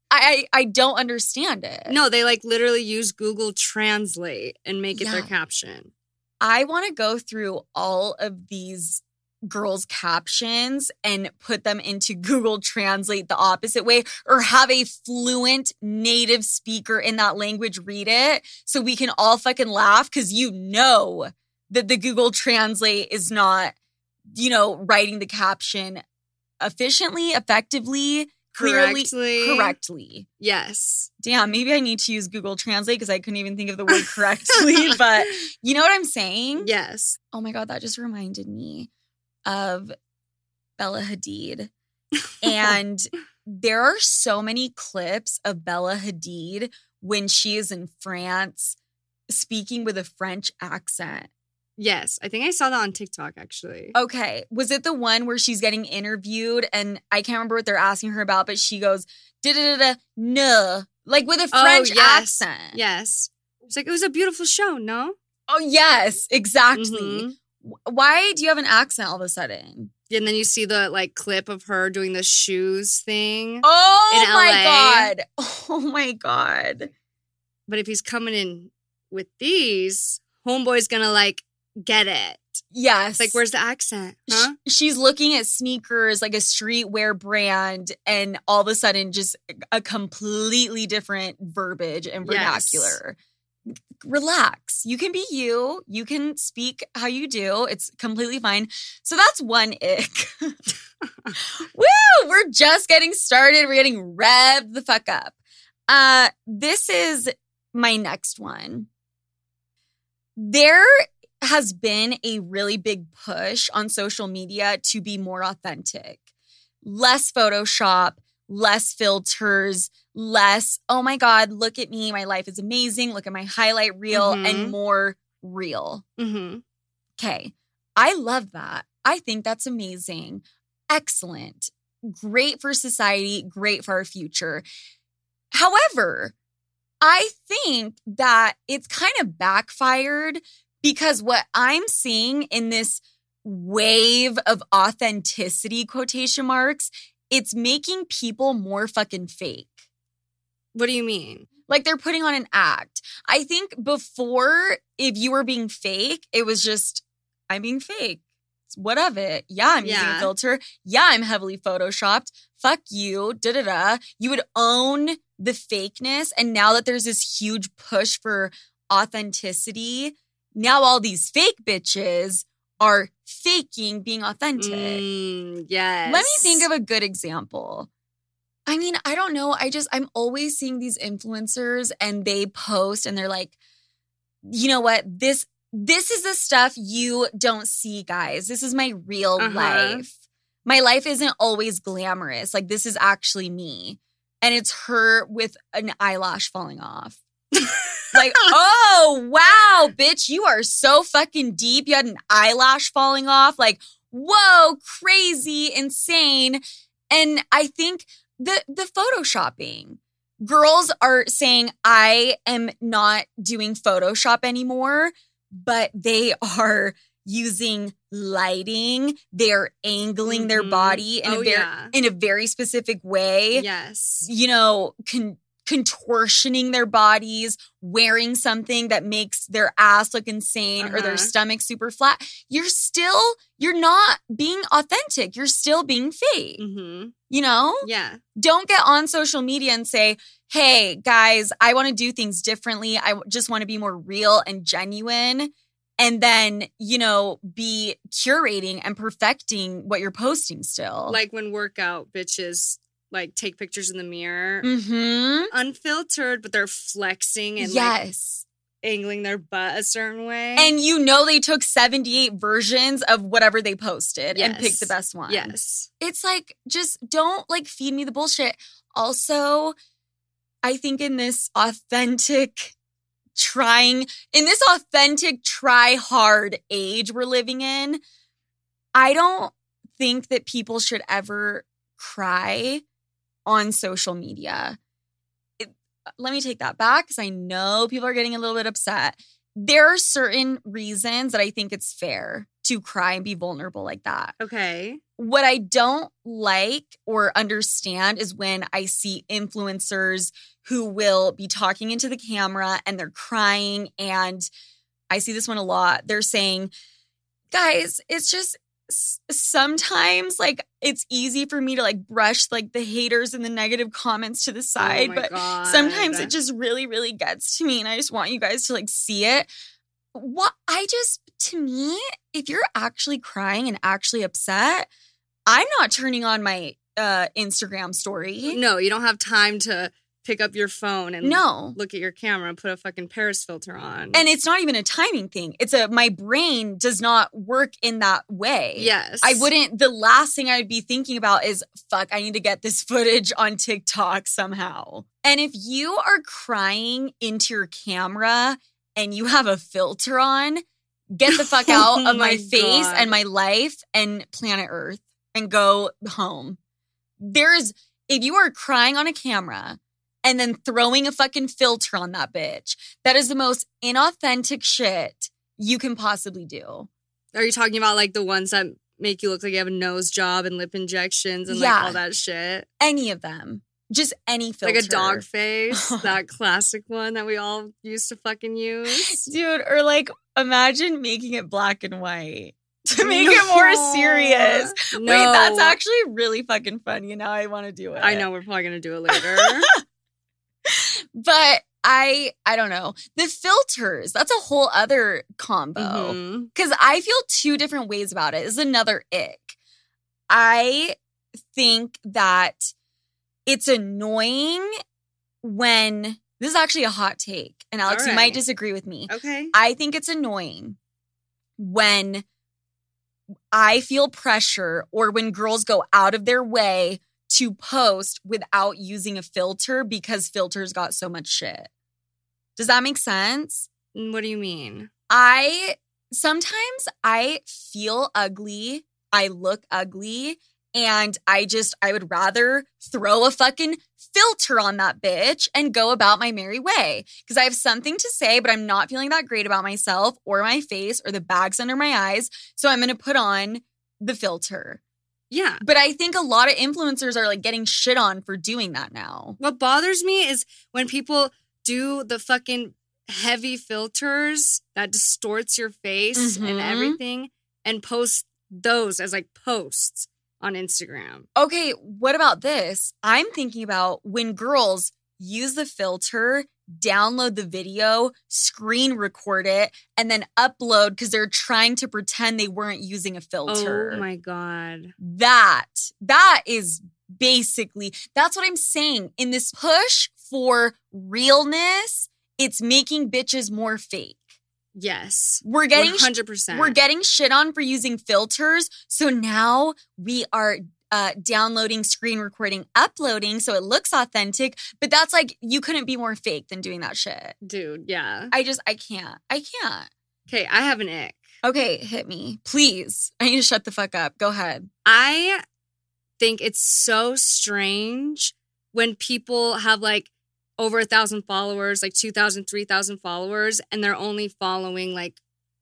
I, I don't understand it. No, they like literally use Google Translate and make it Yeah. their caption. I want to go through all of these girls' captions and put them into Google Translate the opposite way, or have a fluent native speaker in that language read it so we can all fucking laugh, because you know that the Google Translate is not, you know, writing the caption efficiently, effectively, clearly, Correctly. correctly. Yes. Damn, maybe I need to use Google Translate because I couldn't even think of the word correctly, but you know what I'm saying? Yes. Oh my God, that just reminded me of Bella Hadid. And there are so many clips of Bella Hadid when she is in France speaking with a French accent. Yes. I think I saw that on TikTok, actually. Okay. Was it the one where she's getting interviewed and I can't remember what they're asking her about, but she goes, da-da-da-da, no, like with a French oh, yes. accent. Yes. It's like, it was a beautiful show, no? Oh, yes, exactly. Mhm. Why do you have an accent all of a sudden? And then you see the like clip of her doing the shoes thing. Oh In my L A. God. Oh my God. But if he's coming in with these, homeboy's gonna like get it. Yes. It's like, where's the accent? Huh? Sh- She's looking at sneakers, like a streetwear brand, and all of a sudden just a completely different verbiage and Yes. vernacular. Relax. You can be you. You can speak how you do. It's completely fine. So that's one ick. Woo! We're just getting started. We're getting revved the fuck up. Uh, this is my next one. There has been a really big push on social media to be more authentic. Less Photoshop, less filters, less, oh my God, look at me, my life is amazing, look at my highlight reel, Mhm. and more real. Mm-hmm. Okay, I love that. I think that's amazing. Excellent. Great for society, great for our future. However, I think that it's kind of backfired, because what I'm seeing in this wave of authenticity, quotation marks, it's making people more fucking fake. What do you mean? Like they're putting on an act. I think before, if you were being fake, it was just, I'm being fake. What of it? Yeah, I'm using a Yeah. filter. Yeah, I'm heavily photoshopped. Fuck you. Da da da. You would own the fakeness. And now that there's this huge push for authenticity, now all these fake bitches are faking being authentic. Mm, yes. Let me think of a good example. I mean, I don't know. I just, I'm always seeing these influencers and they post and they're like, you know what? This, this is the stuff you don't see, guys. This is my real Uh-huh. life. My life isn't always glamorous. Like, this is actually me. And it's her with an eyelash falling off. Like, oh, wow, bitch, you are so fucking deep. You had an eyelash falling off. Like, whoa, crazy, insane. And I think the the photoshopping. Girls are saying, I am not doing Photoshop anymore, but they are using lighting. They're angling their Mhm. body in, Oh, a very, yeah. in a very specific way. Yes. You know, con- contortioning their bodies, wearing something that makes their ass look insane or their Uh-huh. stomach super flat. You're still, you're not being authentic. You're still being fake. Mm-hmm. You know? Yeah. Don't get on social media and say, hey, guys, I want to do things differently. I w- just want to be more real and genuine. And then, you know, be curating and perfecting what you're posting still. Like when workout bitches like take pictures in the mirror, mm-hmm. unfiltered, but they're flexing and like Yes. angling their butt a certain way. And you know they took seventy-eight versions of whatever they posted and Yes. picked the best one. yes. It's like, just don't like feed me the bullshit. Also, I think in this authentic trying, in this authentic try hard age we're living in, I don't think that people should ever cry on social media. It, let me take that back because I know people are getting a little bit upset. There are certain reasons that I think it's fair to cry and be vulnerable like that. Okay. what I don't like or understand is when I see influencers who will be talking into the camera and they're crying. And I see this one a lot. They're saying, guys, it's just sometimes like it's easy for me to like brush like the haters and the negative comments to the side. Oh my but God. sometimes it just really, really gets to me. And I just want you guys to like see it. What I just, to me, if you're actually crying and actually upset, I'm not turning on my uh, Instagram story. No, you don't have time to pick up your phone and No. look at your camera and put a fucking Paris filter on. And it's not even a timing thing. It's a, my brain does not work in that way. Yes. I wouldn't, the last thing I'd be thinking about is, fuck, I need to get this footage on TikTok somehow. And if you are crying into your camera and you have a filter on, get the fuck out Oh of my, my face God. and my life and planet Earth and go home. There's, if you are crying on a camera and then throwing a fucking filter on that bitch, that is the most inauthentic shit you can possibly do. Are you talking about like the ones that make you look like you have a nose job and lip injections and Yeah. like all that shit? Any of them. Just any filter. Like a dog face, that classic one that we all used to fucking use. Dude, or like imagine making it black and white to make it more serious. No. Wait, that's actually really fucking funny. Now I want to do it. I know we're probably gonna do it later. But I I don't know. The filters, that's a whole other combo. Mhm. Because I feel two different ways about it. This is another ick. I think that it's annoying when, this is actually a hot take, and Alex, All you right. might disagree with me. Okay. I think it's annoying when I feel pressure or when girls go out of their way to post without using a filter because filters got so much shit. Does that make sense? What do you mean? I sometimes I feel ugly. I look ugly. And I just, I would rather throw a fucking filter on that bitch and go about my merry way. Because I have something to say, but I'm not feeling that great about myself or my face or the bags under my eyes. So I'm going to put on the filter. Yeah. But I think a lot of influencers are like getting shit on for doing that now. What bothers me is when people do the fucking heavy filters that distorts your face and Mhm. everything and post those as like posts on Instagram. Okay, what about this? I'm thinking about when girls use the filter, download the video, screen record it, and then upload because they're trying to pretend they weren't using a filter. Oh my God. That, that is basically, that's what I'm saying. In this push for realness, it's making bitches more fake. Yes. We're getting one hundred percent. We're getting shit on for using filters. So now we are uh, downloading, screen recording, uploading so it looks authentic. But that's like, you couldn't be more fake than doing that shit. Dude, yeah. I just, I can't. I can't. Okay, I have an ick. Okay, hit me. Please. I need to shut the fuck up. Go ahead. I think it's so strange when people have like over a thousand followers, like two thousand, three thousand followers, and they're only following like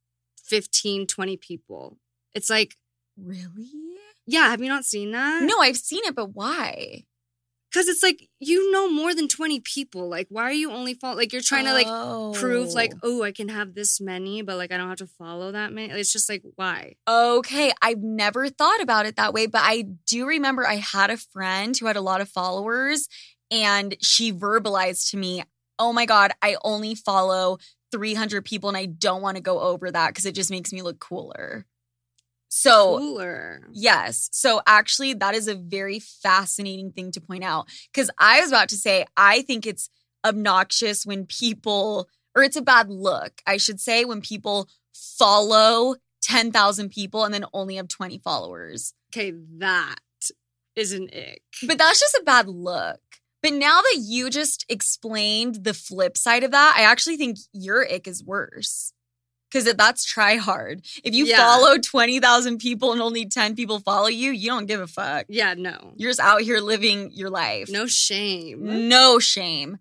fifteen, twenty people. It's like, Really? yeah, have you not seen that? No, I've seen it, but why? Because it's like, you know more than twenty people. Like, why are you only follow? Like, you're trying to like prove like, oh, I can have this many, but like, I don't have to follow that many. It's just like, why? Okay, I've never thought about it that way, but I do remember I had a friend who had a lot of followers and she verbalized to me, oh my God, I only follow three hundred people and I don't want to go over that because it just makes me look cooler. So, Cooler. yes. So actually, that is a very fascinating thing to point out because I was about to say, I think it's obnoxious when people, or it's a bad look, I should say, when people follow ten thousand people and then only have twenty followers. Okay, that is an ick. But that's just a bad look. But now that you just explained the flip side of that, I actually think your ick is worse. Because that's try hard. If you Yeah. follow twenty thousand people and only ten people follow you, you don't give a fuck. Yeah, no. You're just out here living your life. No shame. No shame.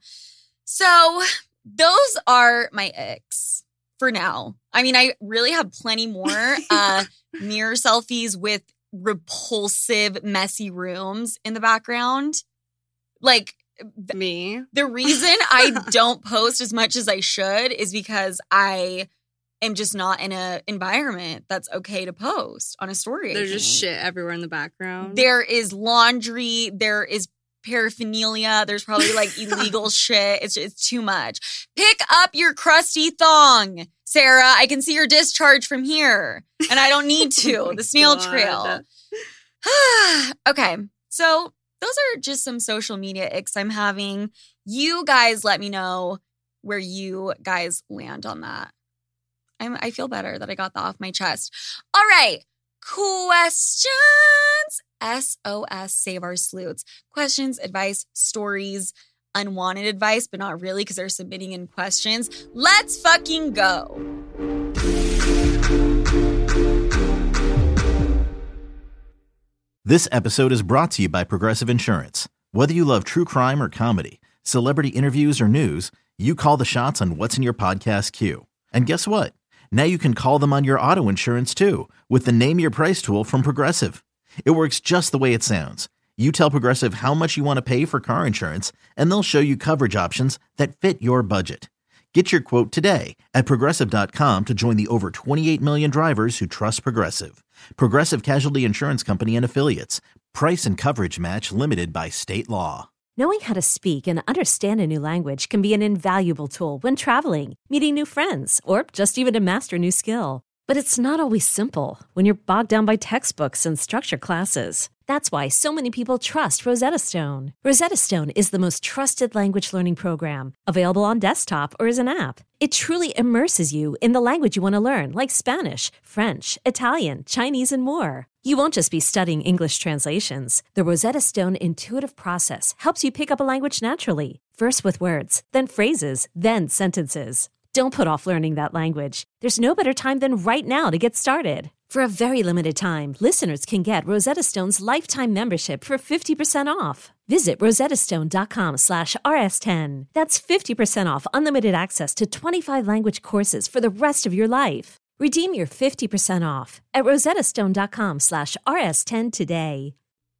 So those are my icks for now. I mean, I really have plenty more uh, mirror selfies with repulsive, messy rooms in the background. Like, th- Me. the reason I don't post as much as I should is because I am just not in an environment that's okay to post on a story. I There's just think. shit everywhere in the background. There is laundry. There is paraphernalia. There's probably like illegal shit. It's it's too much. Pick up your crusty thong, Sarah. I can see your discharge from here, and I don't need to. Oh my the snail God. trail. Okay, so those are just some social media icks I'm having. You guys let me know where you guys land on that. I'm, I feel better that I got that off my chest. All right, questions. S O S, Save Our Sleuths. Questions, advice, stories, unwanted advice, but not really because they're submitting in questions. Let's fucking go. This episode is brought to you by Progressive Insurance. Whether you love true crime or comedy, celebrity interviews or news, you call the shots on what's in your podcast queue. And guess what? Now you can call them on your auto insurance too with the Name Your Price tool from Progressive. It works just the way it sounds. You tell Progressive how much you want to pay for car insurance, and they'll show you coverage options that fit your budget. Get your quote today at Progressive dot com to join the over twenty-eight million drivers who trust Progressive. Progressive Casualty Insurance Company and Affiliates. Price and coverage match limited by state law. Knowing how to speak and understand a new language can be an invaluable tool when traveling, meeting new friends, or just even to master a new skill. But it's not always simple when you're bogged down by textbooks and structure classes. That's why so many people trust Rosetta Stone. Rosetta Stone is the most trusted language learning program, available on desktop or as an app. It truly immerses you in the language you want to learn, like Spanish, French, Italian, Chinese, and more. You won't just be studying English translations. The Rosetta Stone intuitive process helps you pick up a language naturally, first with words, then phrases, then sentences. Don't put off learning that language. There's no better time than right now to get started. For a very limited time, listeners can get Rosetta Stone's lifetime membership for fifty percent off. Visit rosettastone.com slash rs10. That's fifty percent off unlimited access to twenty-five language courses for the rest of your life. Redeem your fifty percent off at rosettastone.com slash rs10 today.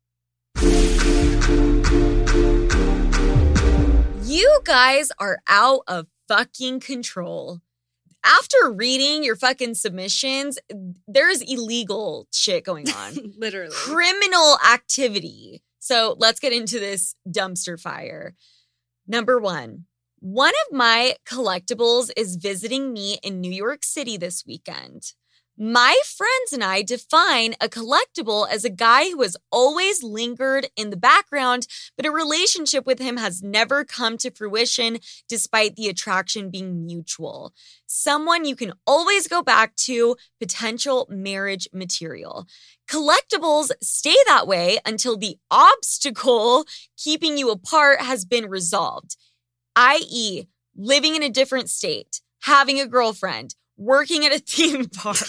You guys are out of fucking control. After reading your fucking submissions, there's illegal shit going on. Literally. Criminal activity. So let's get into this dumpster fire. Number one, one of my collectibles is visiting me in New York City this weekend. My friends and I define a collectible as a guy who has always lingered in the background, but a relationship with him has never come to fruition despite the attraction being mutual. Someone you can always go back to, potential marriage material. Collectibles stay that way until the obstacle keeping you apart has been resolved, that is, living in a different state, having a girlfriend, working at a theme park,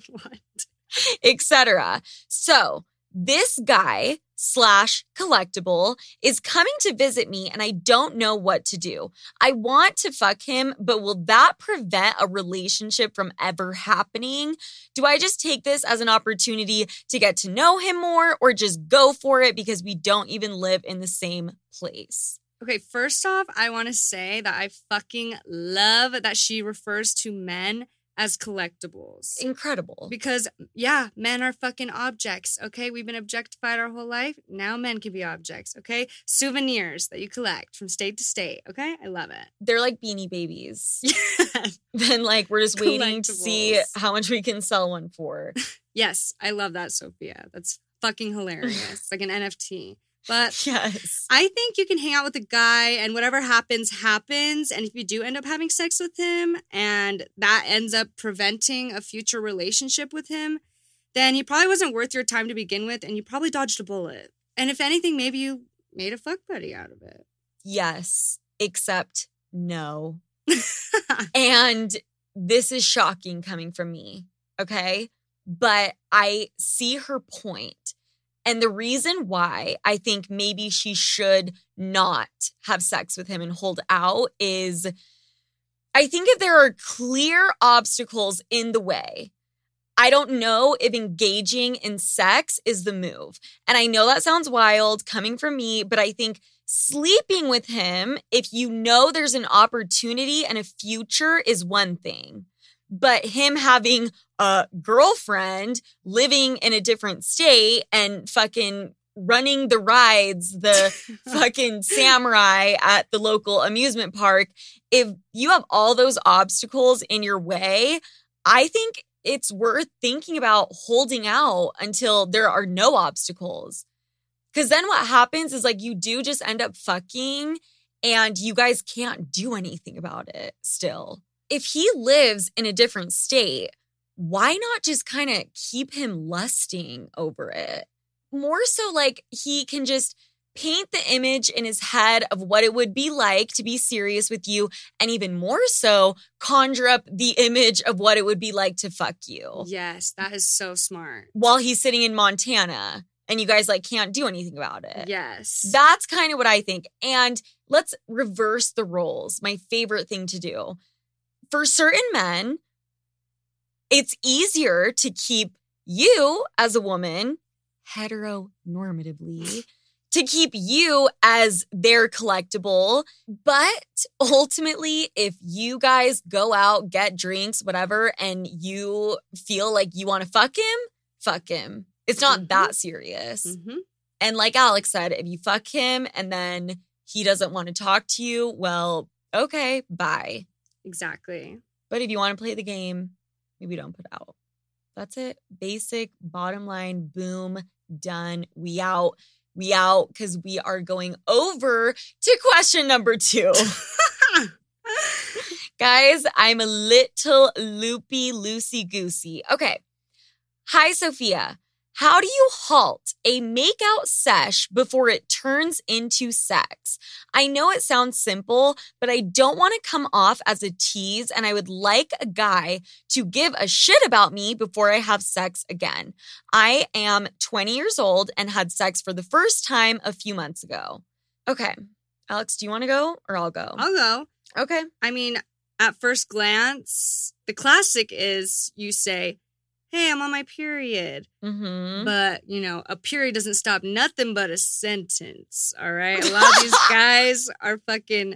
et cetera. So this guy slash collectible is coming to visit me and I don't know what to do. I want to fuck him, but will that prevent a relationship from ever happening? Do I just take this as an opportunity to get to know him more or just go for it because we don't even live in the same place? Okay, first off, I want to say that I fucking love that she refers to men as collectibles. Incredible. Because, yeah, men are fucking objects, okay? We've been objectified our whole life. Now men can be objects, okay? Souvenirs that you collect from state to state, okay? I love it. They're like Beanie Babies. Yeah. Then, like, we're just waiting to see Collectibles. how much we can sell one for. Yes, I love that, Sophia. That's fucking hilarious. Like an N F T. But Yes. I think you can hang out with a guy and whatever happens, happens. And if you do end up having sex with him and that ends up preventing a future relationship with him, then he probably wasn't worth your time to begin with and you probably dodged a bullet. And if anything, maybe you made a fuck buddy out of it. Yes, except no. And this is shocking coming from me, okay? But I see her point. And the reason why I think maybe she should not have sex with him and hold out is I think if there are clear obstacles in the way, I don't know if engaging in sex is the move. And I know that sounds wild coming from me, but I think sleeping with him, if you know there's an opportunity and a future, is one thing. But him having a girlfriend living in a different state and fucking running the rides, the fucking samurai at the local amusement park, if you have all those obstacles in your way, I think it's worth thinking about holding out until there are no obstacles. Because then what happens is like you do just end up fucking and you guys can't do anything about it still. If he lives in a different state, why not just kind of keep him lusting over it? More so like he can just paint the image in his head of what it would be like to be serious with you, and even more so conjure up the image of what it would be like to fuck you. Yes, that is so smart. While he's sitting in Montana and you guys like can't do anything about it. Yes. That's kind of what I think. And let's reverse the roles. My favorite thing to do. For certain men, it's easier to keep you as a woman heteronormatively, to keep you as their collectible. But ultimately, if you guys go out, get drinks, whatever, and you feel like you want to fuck him, fuck him. It's not mm-hmm. that serious. Mm-hmm. And like Alex said, if you fuck him and then he doesn't want to talk to you, well, okay, bye. Exactly. But if you want to play the game, maybe don't put out. That's it. Basic, bottom line, boom, done. We out. We out because we are going over to question number two. Guys, I'm a little loopy, loosey-goosey. Okay. Hi, Sophia. How do you halt a makeout sesh before it turns into sex? I know it sounds simple, but I don't want to come off as a tease, and I would like a guy to give a shit about me before I have sex again. I am twenty years old and had sex for the first time a few months ago. Okay. Alex, do you want to go or I'll go? I'll go. Okay. I mean, at first glance, the classic is you say, hey, I'm on my period. Mm-hmm. But, you know, a period doesn't stop nothing but a sentence, all right? A lot of these guys are fucking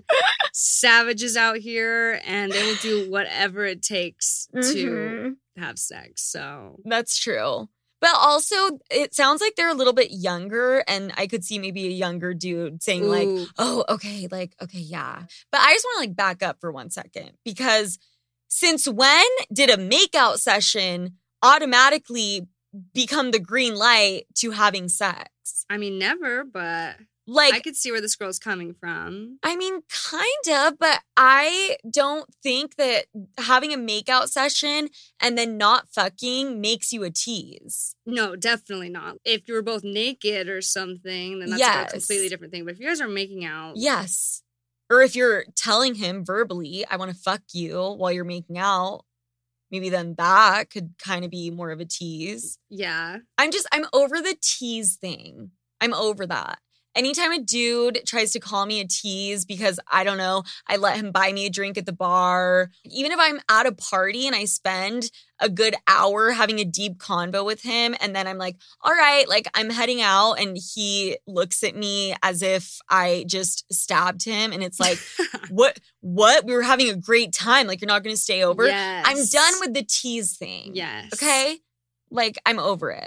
savages out here, and they will do whatever it takes mm-hmm. to have sex, so. That's true. But also, it sounds like they're a little bit younger, and I could see maybe a younger dude saying, Ooh. like, oh, okay, like, okay, yeah. But I just want to, like, back up for one second, because since when did a makeout session automatically become the green light to having sex? I mean, never, but like I could see where this girl's coming from. I mean, kind of, but I don't think that having a makeout session and then not fucking makes you a tease. No, definitely not. If you were both naked or something, then that's yes. a completely different thing. But if you guys are making out. Yes. Or if you're telling him verbally, I want to fuck you while you're making out, maybe then that could kind of be more of a tease. Yeah. I'm just, I'm over the tease thing. I'm over that. Anytime a dude tries to call me a tease because, I don't know, I let him buy me a drink at the bar, even if I'm at a party and I spend a good hour having a deep convo with him, and then I'm like, all right, like I'm heading out, and he looks at me as if I just stabbed him, and it's like, what, what? We were having a great time. Like, you're not going to stay over? Yes. I'm done with the tease thing. Yes. Okay? Like, I'm over it.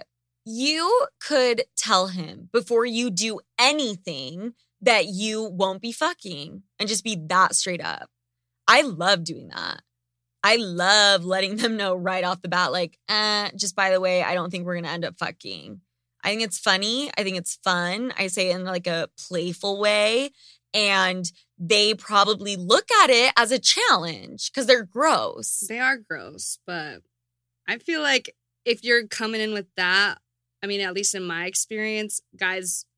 You could tell him before you do anything that you won't be fucking and just be that straight up. I love doing that. I love letting them know right off the bat, like, eh, just by the way, I don't think we're going to end up fucking. I think it's funny. I think it's fun. I say it in like a playful way. And they probably look at it as a challenge because they're gross. They are gross. But I feel like if you're coming in with that, I mean, at least in my experience, guys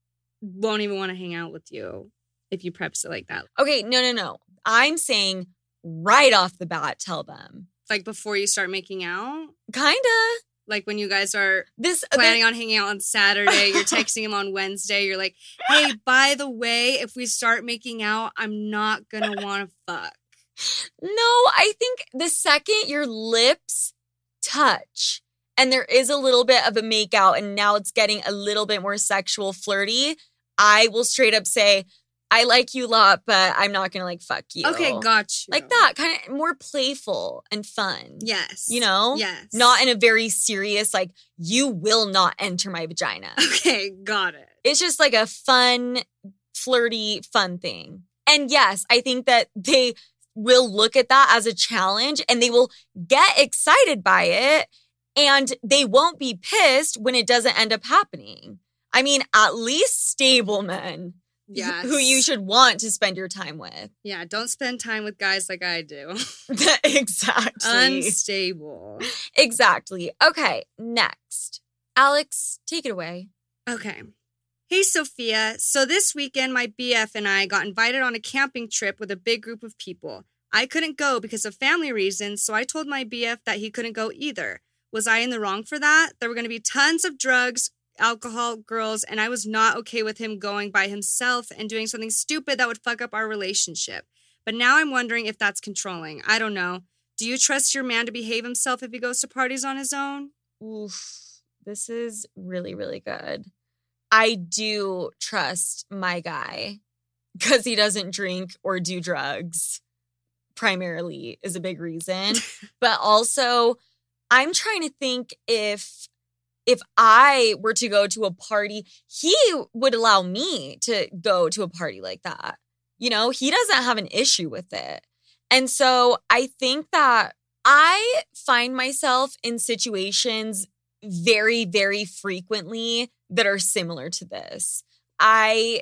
won't even want to hang out with you if you preface it like that. Okay, no, no, no. I'm saying right off the bat, tell them. Like before you start making out? Kinda. Like when you guys are this, planning this... on hanging out on Saturday, you're texting him on Wednesday, you're like, hey, by the way, if we start making out, I'm not going to want to fuck. No, I think the second your lips touch and there is a little bit of a makeout and now it's getting a little bit more sexual flirty, I will straight up say, I like you a lot, but I'm not going to like fuck you. Okay, got you. Like that, kind of more playful and fun. Yes. You know? Yes. Not in a very serious, like, you will not enter my vagina. Okay, got it. It's just like a fun, flirty, fun thing. And yes, I think that they will look at that as a challenge and they will get excited by it and they won't be pissed when it doesn't end up happening. I mean, at least stable men. Yes. Who you should want to spend your time with. Yeah, don't spend time with guys like I do. Exactly. Unstable. Exactly. Okay, next. Alex, take it away. Okay. Hey, Sophia. So this weekend, my B F and I got invited on a camping trip with a big group of people. I couldn't go because of family reasons, so I told my B F that he couldn't go either. Was I in the wrong for that? There were going to be tons of drugs, alcohol, girls, and I was not okay with him going by himself and doing something stupid that would fuck up our relationship. But now I'm wondering if that's controlling. I don't know. Do you trust your man to behave himself if he goes to parties on his own? Oof, this is really, really good. I do trust my guy because he doesn't drink or do drugs, primarily is a big reason. But also, I'm trying to think if If I were to go to a party, he would allow me to go to a party like that. You know, he doesn't have an issue with it. And so I think that I find myself in situations very, very frequently that are similar to this. I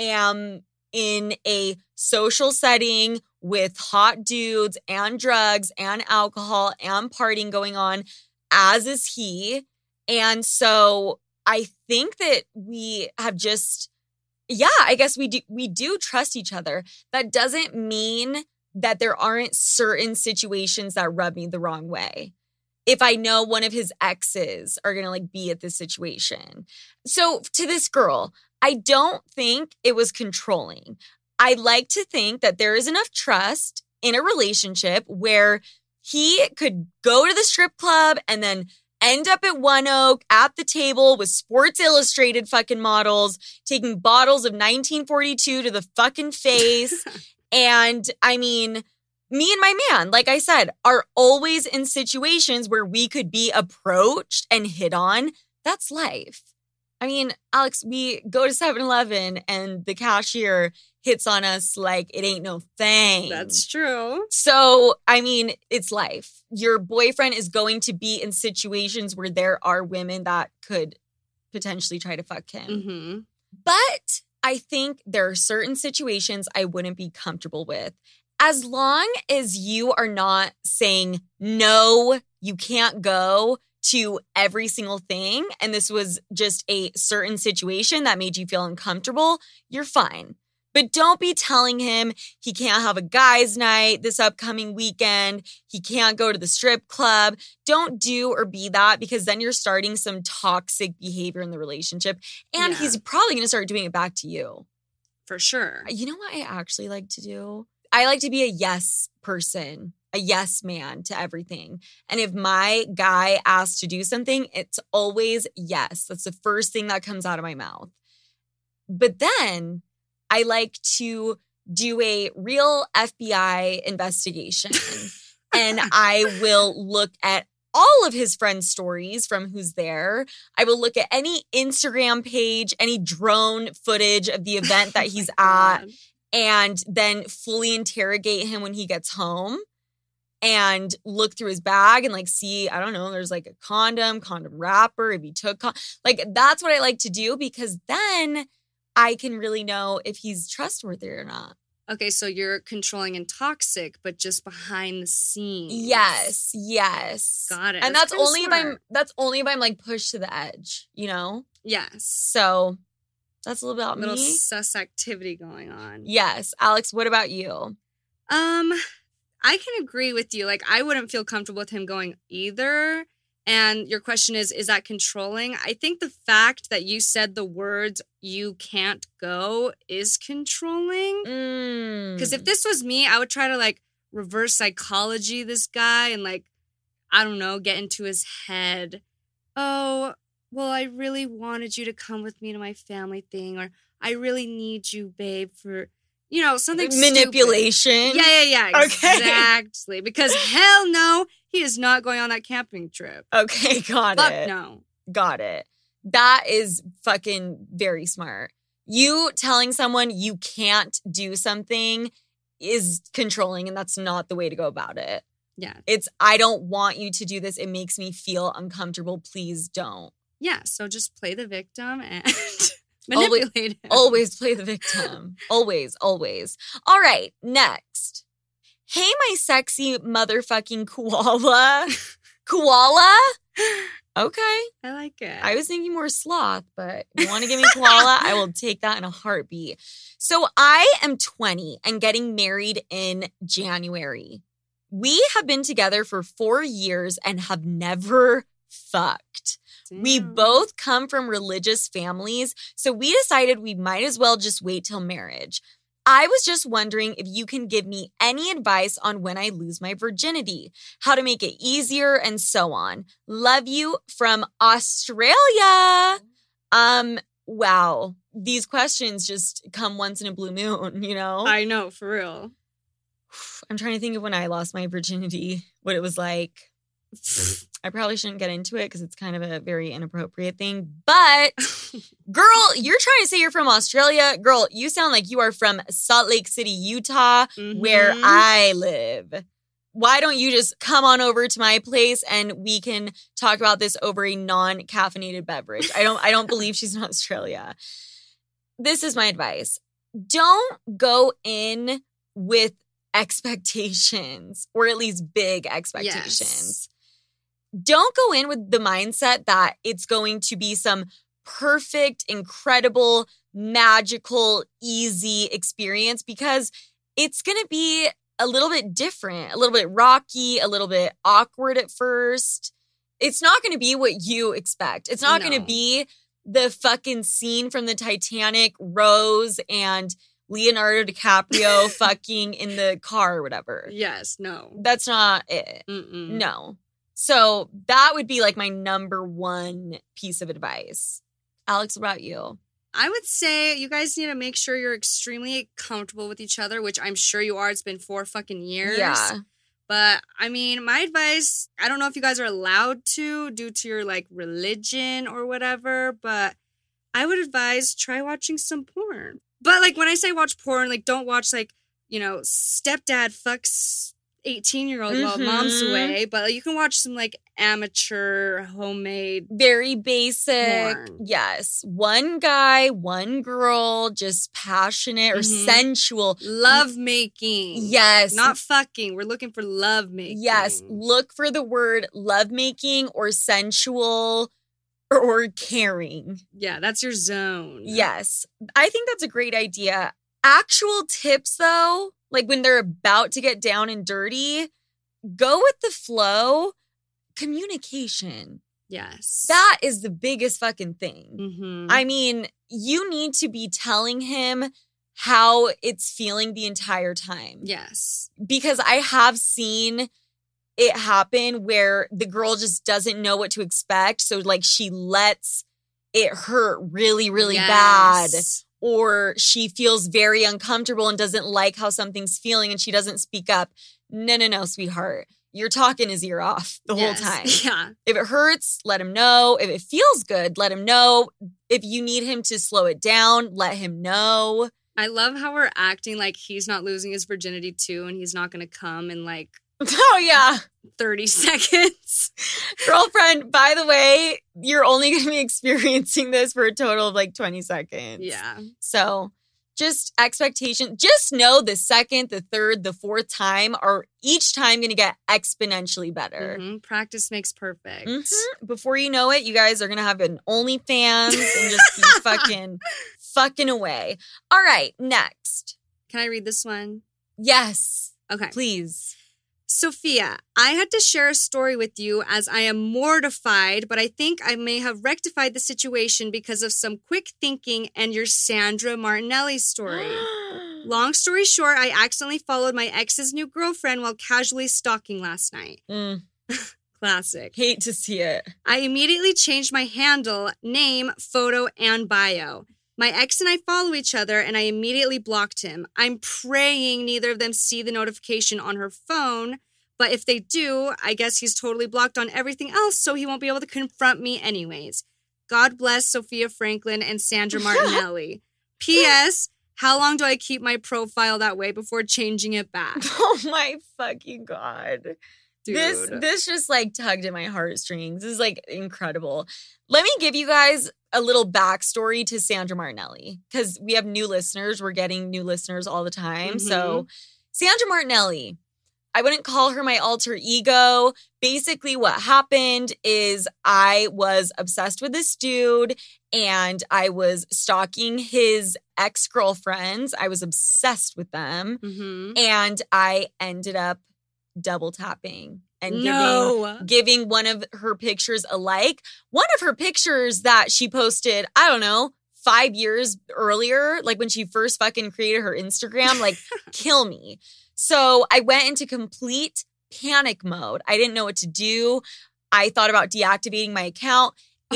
am in a social setting with hot dudes and drugs and alcohol and partying going on, as is he. And so I think that we have just, yeah, I guess we do, we do trust each other. That doesn't mean that there aren't certain situations that rub me the wrong way. If I know one of his exes are going to like be at this situation. So to this girl, I don't think it was controlling. I like to think that there is enough trust in a relationship where he could go to the strip club and then end up at One Oak at the table with Sports Illustrated fucking models, taking bottles of nineteen forty-two to the fucking face. And I mean, me and my man, like I said, are always in situations where we could be approached and hit on. That's life. I mean, Alex, we go to seven eleven and the cashier hits on us like it ain't no thing. That's true. So, I mean, it's life. Your boyfriend is going to be in situations where there are women that could potentially try to fuck him. Mm-hmm. But I think there are certain situations I wouldn't be comfortable with. As long as you are not saying, no, you can't go to every single thing, and this was just a certain situation that made you feel uncomfortable, you're fine. But don't be telling him he can't have a guy's night this upcoming weekend. He can't go to the strip club. Don't do or be that, because then you're starting some toxic behavior in the relationship. And Yeah. he's probably going to start doing it back to you. For sure. You know what I actually like to do? I like to be a yes person, a yes man to everything. And if my guy asks to do something, it's always yes. That's the first thing that comes out of my mouth. But then I like to do a real F B I investigation. And I will look at all of his friends' stories from who's there. I will look at any Instagram page, any drone footage of the event that he's at, and then fully interrogate him when he gets home and look through his bag and like see, I don't know, there's like a condom, condom wrapper, if he took, con- like that's what I like to do, because then I can really know if he's trustworthy or not. Okay, so you're controlling and toxic, but just behind the scenes. Yes, yes. Got it. And That's that's, kinda only if I'm smart. that's only if I'm like pushed to the edge, you know? Yes. So that's a little about Little me. sus activity going on. Yes. Alex, what about you? Um, I can agree with you. Like, I wouldn't feel comfortable with him going either. And your question is, is that controlling? I think the fact that you said the words, you can't go, is controlling. Mm. Because if this was me, I would try to like reverse psychology this guy and like I don't know, get into his head. Oh, well, I really wanted you to come with me to my family thing, or I really need you, babe, for, you know, something Manipulation. Stupid. Yeah, yeah, yeah. Okay. Exactly. Because hell no, he is not going on that camping trip. Okay, got Fuck it. no. Got it. That is fucking very smart. You telling someone you can't do something is controlling, and that's not the way to go about it. Yeah. It's, I don't want you to do this. It makes me feel uncomfortable. Please don't. Yeah, so just play the victim and manipulate always, him. Always play the victim. always, always. All right, next. Hey, my sexy motherfucking koala. Koala? Okay. I like it. I was thinking more sloth, but you want to give me koala? I will take that in a heartbeat. So I am twenty and getting married in January. We have been together for four years and have never fucked. Damn. We both come from religious families, so we decided we might as well just wait till marriage. I was just wondering if you can give me any advice on when I lose my virginity, how to make it easier, and so on. Love you from Australia. Um, wow. These questions just come once in a blue moon, you know? I know, for real. I'm trying to think of when I lost my virginity, what it was like. I probably shouldn't get into it because it's kind of a very inappropriate thing. But, girl, you're trying to say you're from Australia. Girl, you sound like you are from Salt Lake City, Utah, Mm-hmm. where I live. Why don't you just come on over to my place and we can talk about this over a non-caffeinated beverage? I don't I don't believe she's in Australia. This is my advice. Don't go in with expectations, or at least big expectations. Yes. Don't go in with the mindset that it's going to be some perfect, incredible, magical, easy experience, because it's going to be a little bit different, a little bit rocky, a little bit awkward at first. It's not going to be what you expect. It's not No. going to be the fucking scene from the Titanic, Rose and Leonardo DiCaprio fucking in the car or whatever. Yes, no. That's not it. Mm-mm. No. So that would be like my number one piece of advice. Alex, what about you? I would say you guys need to make sure you're extremely comfortable with each other, which I'm sure you are. It's been four fucking years. Yeah. But I mean, my advice, I don't know if you guys are allowed to due to your like religion or whatever, but I would advise try watching some porn. But like when I say watch porn, like don't watch like, you know, stepdad fucks eighteen-year-old while Mhm. mom's away. But like, you can watch some like amateur, homemade. Very basic. Porn. Yes. One guy, one girl, just passionate or Mhm. sensual. Love making. Yes. Not fucking. We're looking for love making. Yes. Look for the word lovemaking or sensual or, or caring. Yeah, that's your zone. Yes. I think that's a great idea. Actual tips, though, like when they're about to get down and dirty, go with the flow. Communication. Yes. That is the biggest fucking thing. Mm-hmm. I mean, you need to be telling him how it's feeling the entire time. Yes. Because I have seen it happen where the girl just doesn't know what to expect. So, like, she lets it hurt really, really bad. Yes. Or she feels very uncomfortable and doesn't like how something's feeling and she doesn't speak up. No, no, no, sweetheart. You're talking his ear off the Yes. whole time. Yeah. If it hurts, let him know. If it feels good, let him know. If you need him to slow it down, let him know. I love how we're acting like he's not losing his virginity too and he's not going to come in like Oh, yeah. thirty seconds. Girlfriend, by the way, you're only going to be experiencing this for a total of like twenty seconds. Yeah. So just expectation. Just know the second, the third, the fourth time are each time going to get exponentially better. Mhm. Practice makes perfect. Mhm. Before you know it, you guys are going to have an OnlyFans and just be fucking, fucking away. All right, next. Can I read this one? Yes, Okay. please. Sophia, I had to share a story with you as I am mortified, but I think I may have rectified the situation because of some quick thinking and your Sandra Martinelli story. Long story short, I accidentally followed my ex's new girlfriend while casually stalking last night. Mm. Classic. Hate to see it. I immediately changed my handle, name, photo, and bio. My ex and I follow each other, and I immediately blocked him. I'm praying neither of them see the notification on her phone, but if they do, I guess he's totally blocked on everything else, so he won't be able to confront me anyways. God bless Sophia Franklin and Sandra Martinelli. P S. How long do I keep my profile that way before changing it back? Oh my fucking God. Dude. This this just like tugged at my heartstrings. This is like incredible. Let me give you guys a little backstory to Sandra Martinelli because we have new listeners. We're getting new listeners all the time. Mm-hmm. So Sandra Martinelli, I wouldn't call her my alter ego. Basically what happened is I was obsessed with this dude and I was stalking his ex-girlfriends. I was obsessed with them. Mm-hmm. And I ended up double tapping and No. giving, giving one of her pictures a like. One of her pictures that she posted, I don't know, five years earlier, like when she first fucking created her Instagram, like kill me. So I went into complete panic mode. I didn't know what to do. I thought about deactivating my account.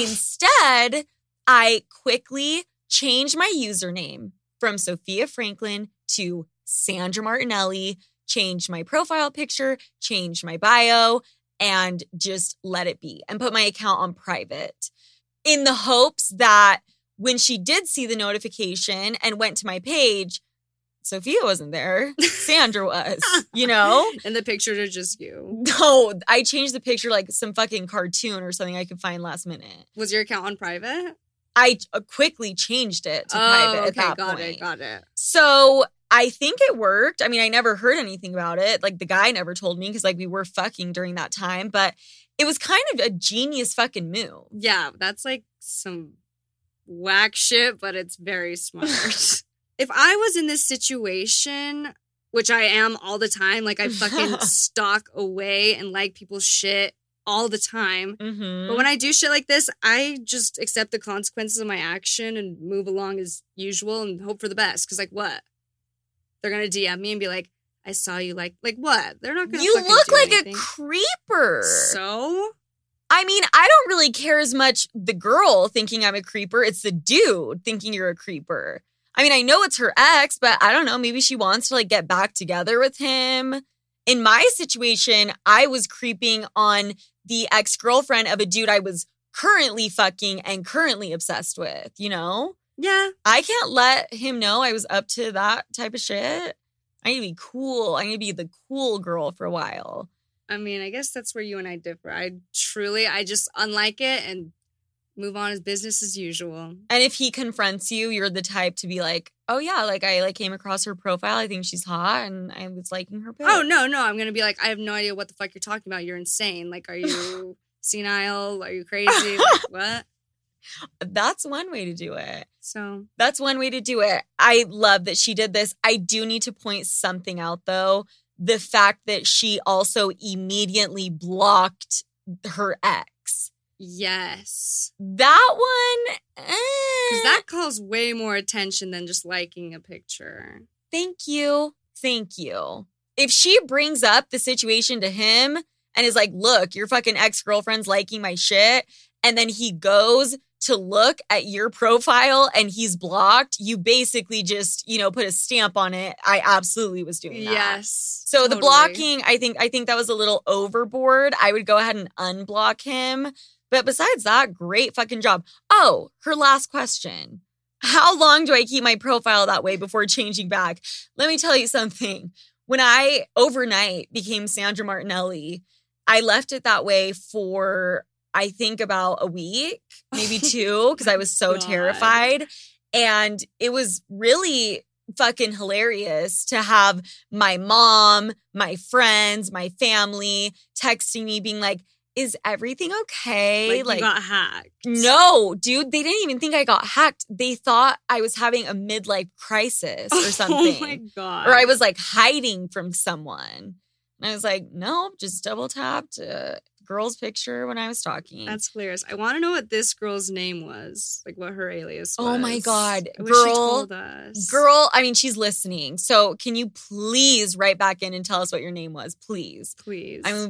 Instead, I quickly changed my username from Sophia Franklin to Sandra Martinelli, changed my profile picture, changed my bio, and just let it be and put my account on private in the hopes that when she did see the notification and went to my page, Sophia wasn't there. Sandra was, you know? And the pictures are just you. No, I changed the picture like some fucking cartoon or something I could find last minute. Was your account on private? I uh, quickly changed it to oh, private okay, at that got point. it, got it. So I think it worked. I mean, I never heard anything about it. Like the guy never told me because like we were fucking during that time, but it was kind of a genius fucking move. Yeah, that's like some whack shit, but it's very smart. If I was in this situation, which I am all the time, like I fucking stalk away and like people's shit all the time. Mm-hmm. But when I do shit like this, I just accept the consequences of my action and move along as usual and hope for the best. Because like what? They're going to D M me and be like, I saw you like, like what? They're not going to You fucking look do like anything. a creeper. So? I mean, I don't really care as much the girl thinking I'm a creeper. It's the dude thinking you're a creeper. I mean, I know it's her ex, but I don't know. Maybe she wants to like get back together with him. In my situation, I was creeping on the ex-girlfriend of a dude I was currently fucking and currently obsessed with, you know? Yeah. I can't let him know I was up to that type of shit. I need to be cool. I need to be the cool girl for a while. I mean, I guess that's where you and I differ. I truly, I just unlike it and move on as business as usual. And if he confronts you, you're the type to be like, oh yeah, like I like came across her profile. I think she's hot and I was liking her pic. Oh, no, no. I'm going to be like, I have no idea what the fuck you're talking about. You're insane. Like, are you senile? Are you crazy? Like, what? That's one way to do it. So That's one way to do it. I love that she did this. I do need to point something out though. The fact that she also immediately blocked her ex. yes. That one, eh. Because that calls way more attention than just liking a picture. Thank you. Thank you. If she brings up the situation to him and is like, look, your fucking ex-girlfriend's liking my shit, and then he goes to look at your profile and he's blocked, you basically just, you know, put a stamp on it. I absolutely was doing that. Yes. So the totally. blocking, I think, I think that was a little overboard. I would go ahead and unblock him. But besides that, great fucking job. Oh, her last question. How long do I keep my profile that way before changing back? Let me tell you something. When I overnight became Sandra Martinelli, I left it that way for, I think, about a week, maybe two, because I was so God. terrified. And it was really fucking hilarious to have my mom, my friends, my family texting me being like, is everything okay? Like, you got hacked. No, dude, they didn't even think I got hacked. They thought I was having a midlife crisis or something. Oh my God. Or I was like hiding from someone. And I was like, no, just double tapped a girl's picture when I was talking. That's hilarious. I want to know what this girl's name was. Like what her alias was. Oh my God. I wish she Girl, told us. girl, I mean, she's listening. So can you please write back in and tell us what your name was, please? Please. I'm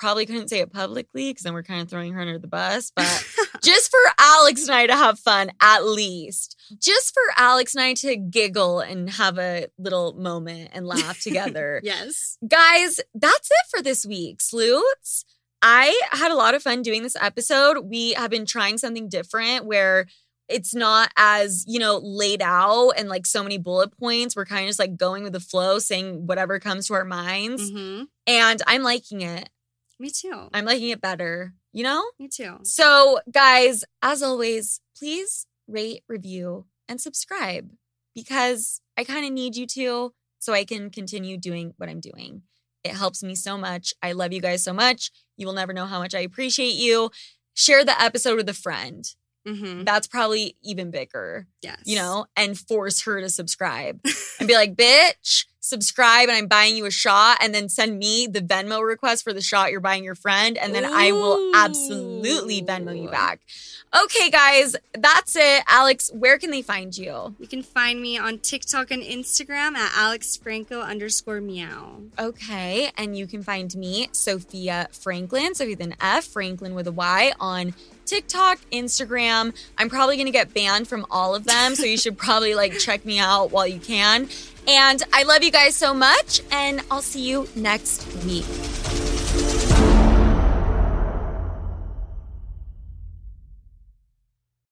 probably couldn't say it publicly because then we're kind of throwing her under the bus. But just for Alex and I to have fun, at least. Just for Alex and I to giggle and have a little moment and laugh together. Yes. Guys, that's it for this week, Sleuths. I had a lot of fun doing this episode. We have been trying something different where it's not as, you know, laid out and like so many bullet points. We're kind of just like going with the flow, saying whatever comes to our minds. Mm-hmm. And I'm liking it. Me too. I'm liking it better, you know? Me too. So, guys, as always, please rate, review, and subscribe because I kind of need you to so I can continue doing what I'm doing. It helps me so much. I love you guys so much. You will never know how much I appreciate you. Share the episode with a friend. Mm-hmm. That's probably even bigger. Yes. You know, and force her to subscribe and be like, bitch, subscribe and I'm buying you a shot, and then send me the Venmo request for the shot you're buying your friend. And then Ooh. I will absolutely Venmo you back. Okay, guys, that's it. Alex, where can they find you? You can find me on TikTok and Instagram at alexfranco underscore meow. Okay. And you can find me, Sophia Franklin, Sophia with an F, Franklin with a Y, on TikTok, Instagram. I'm probably going to get banned from all of them, so you should probably like check me out while you can. And I love you guys so much, and I'll see you next week.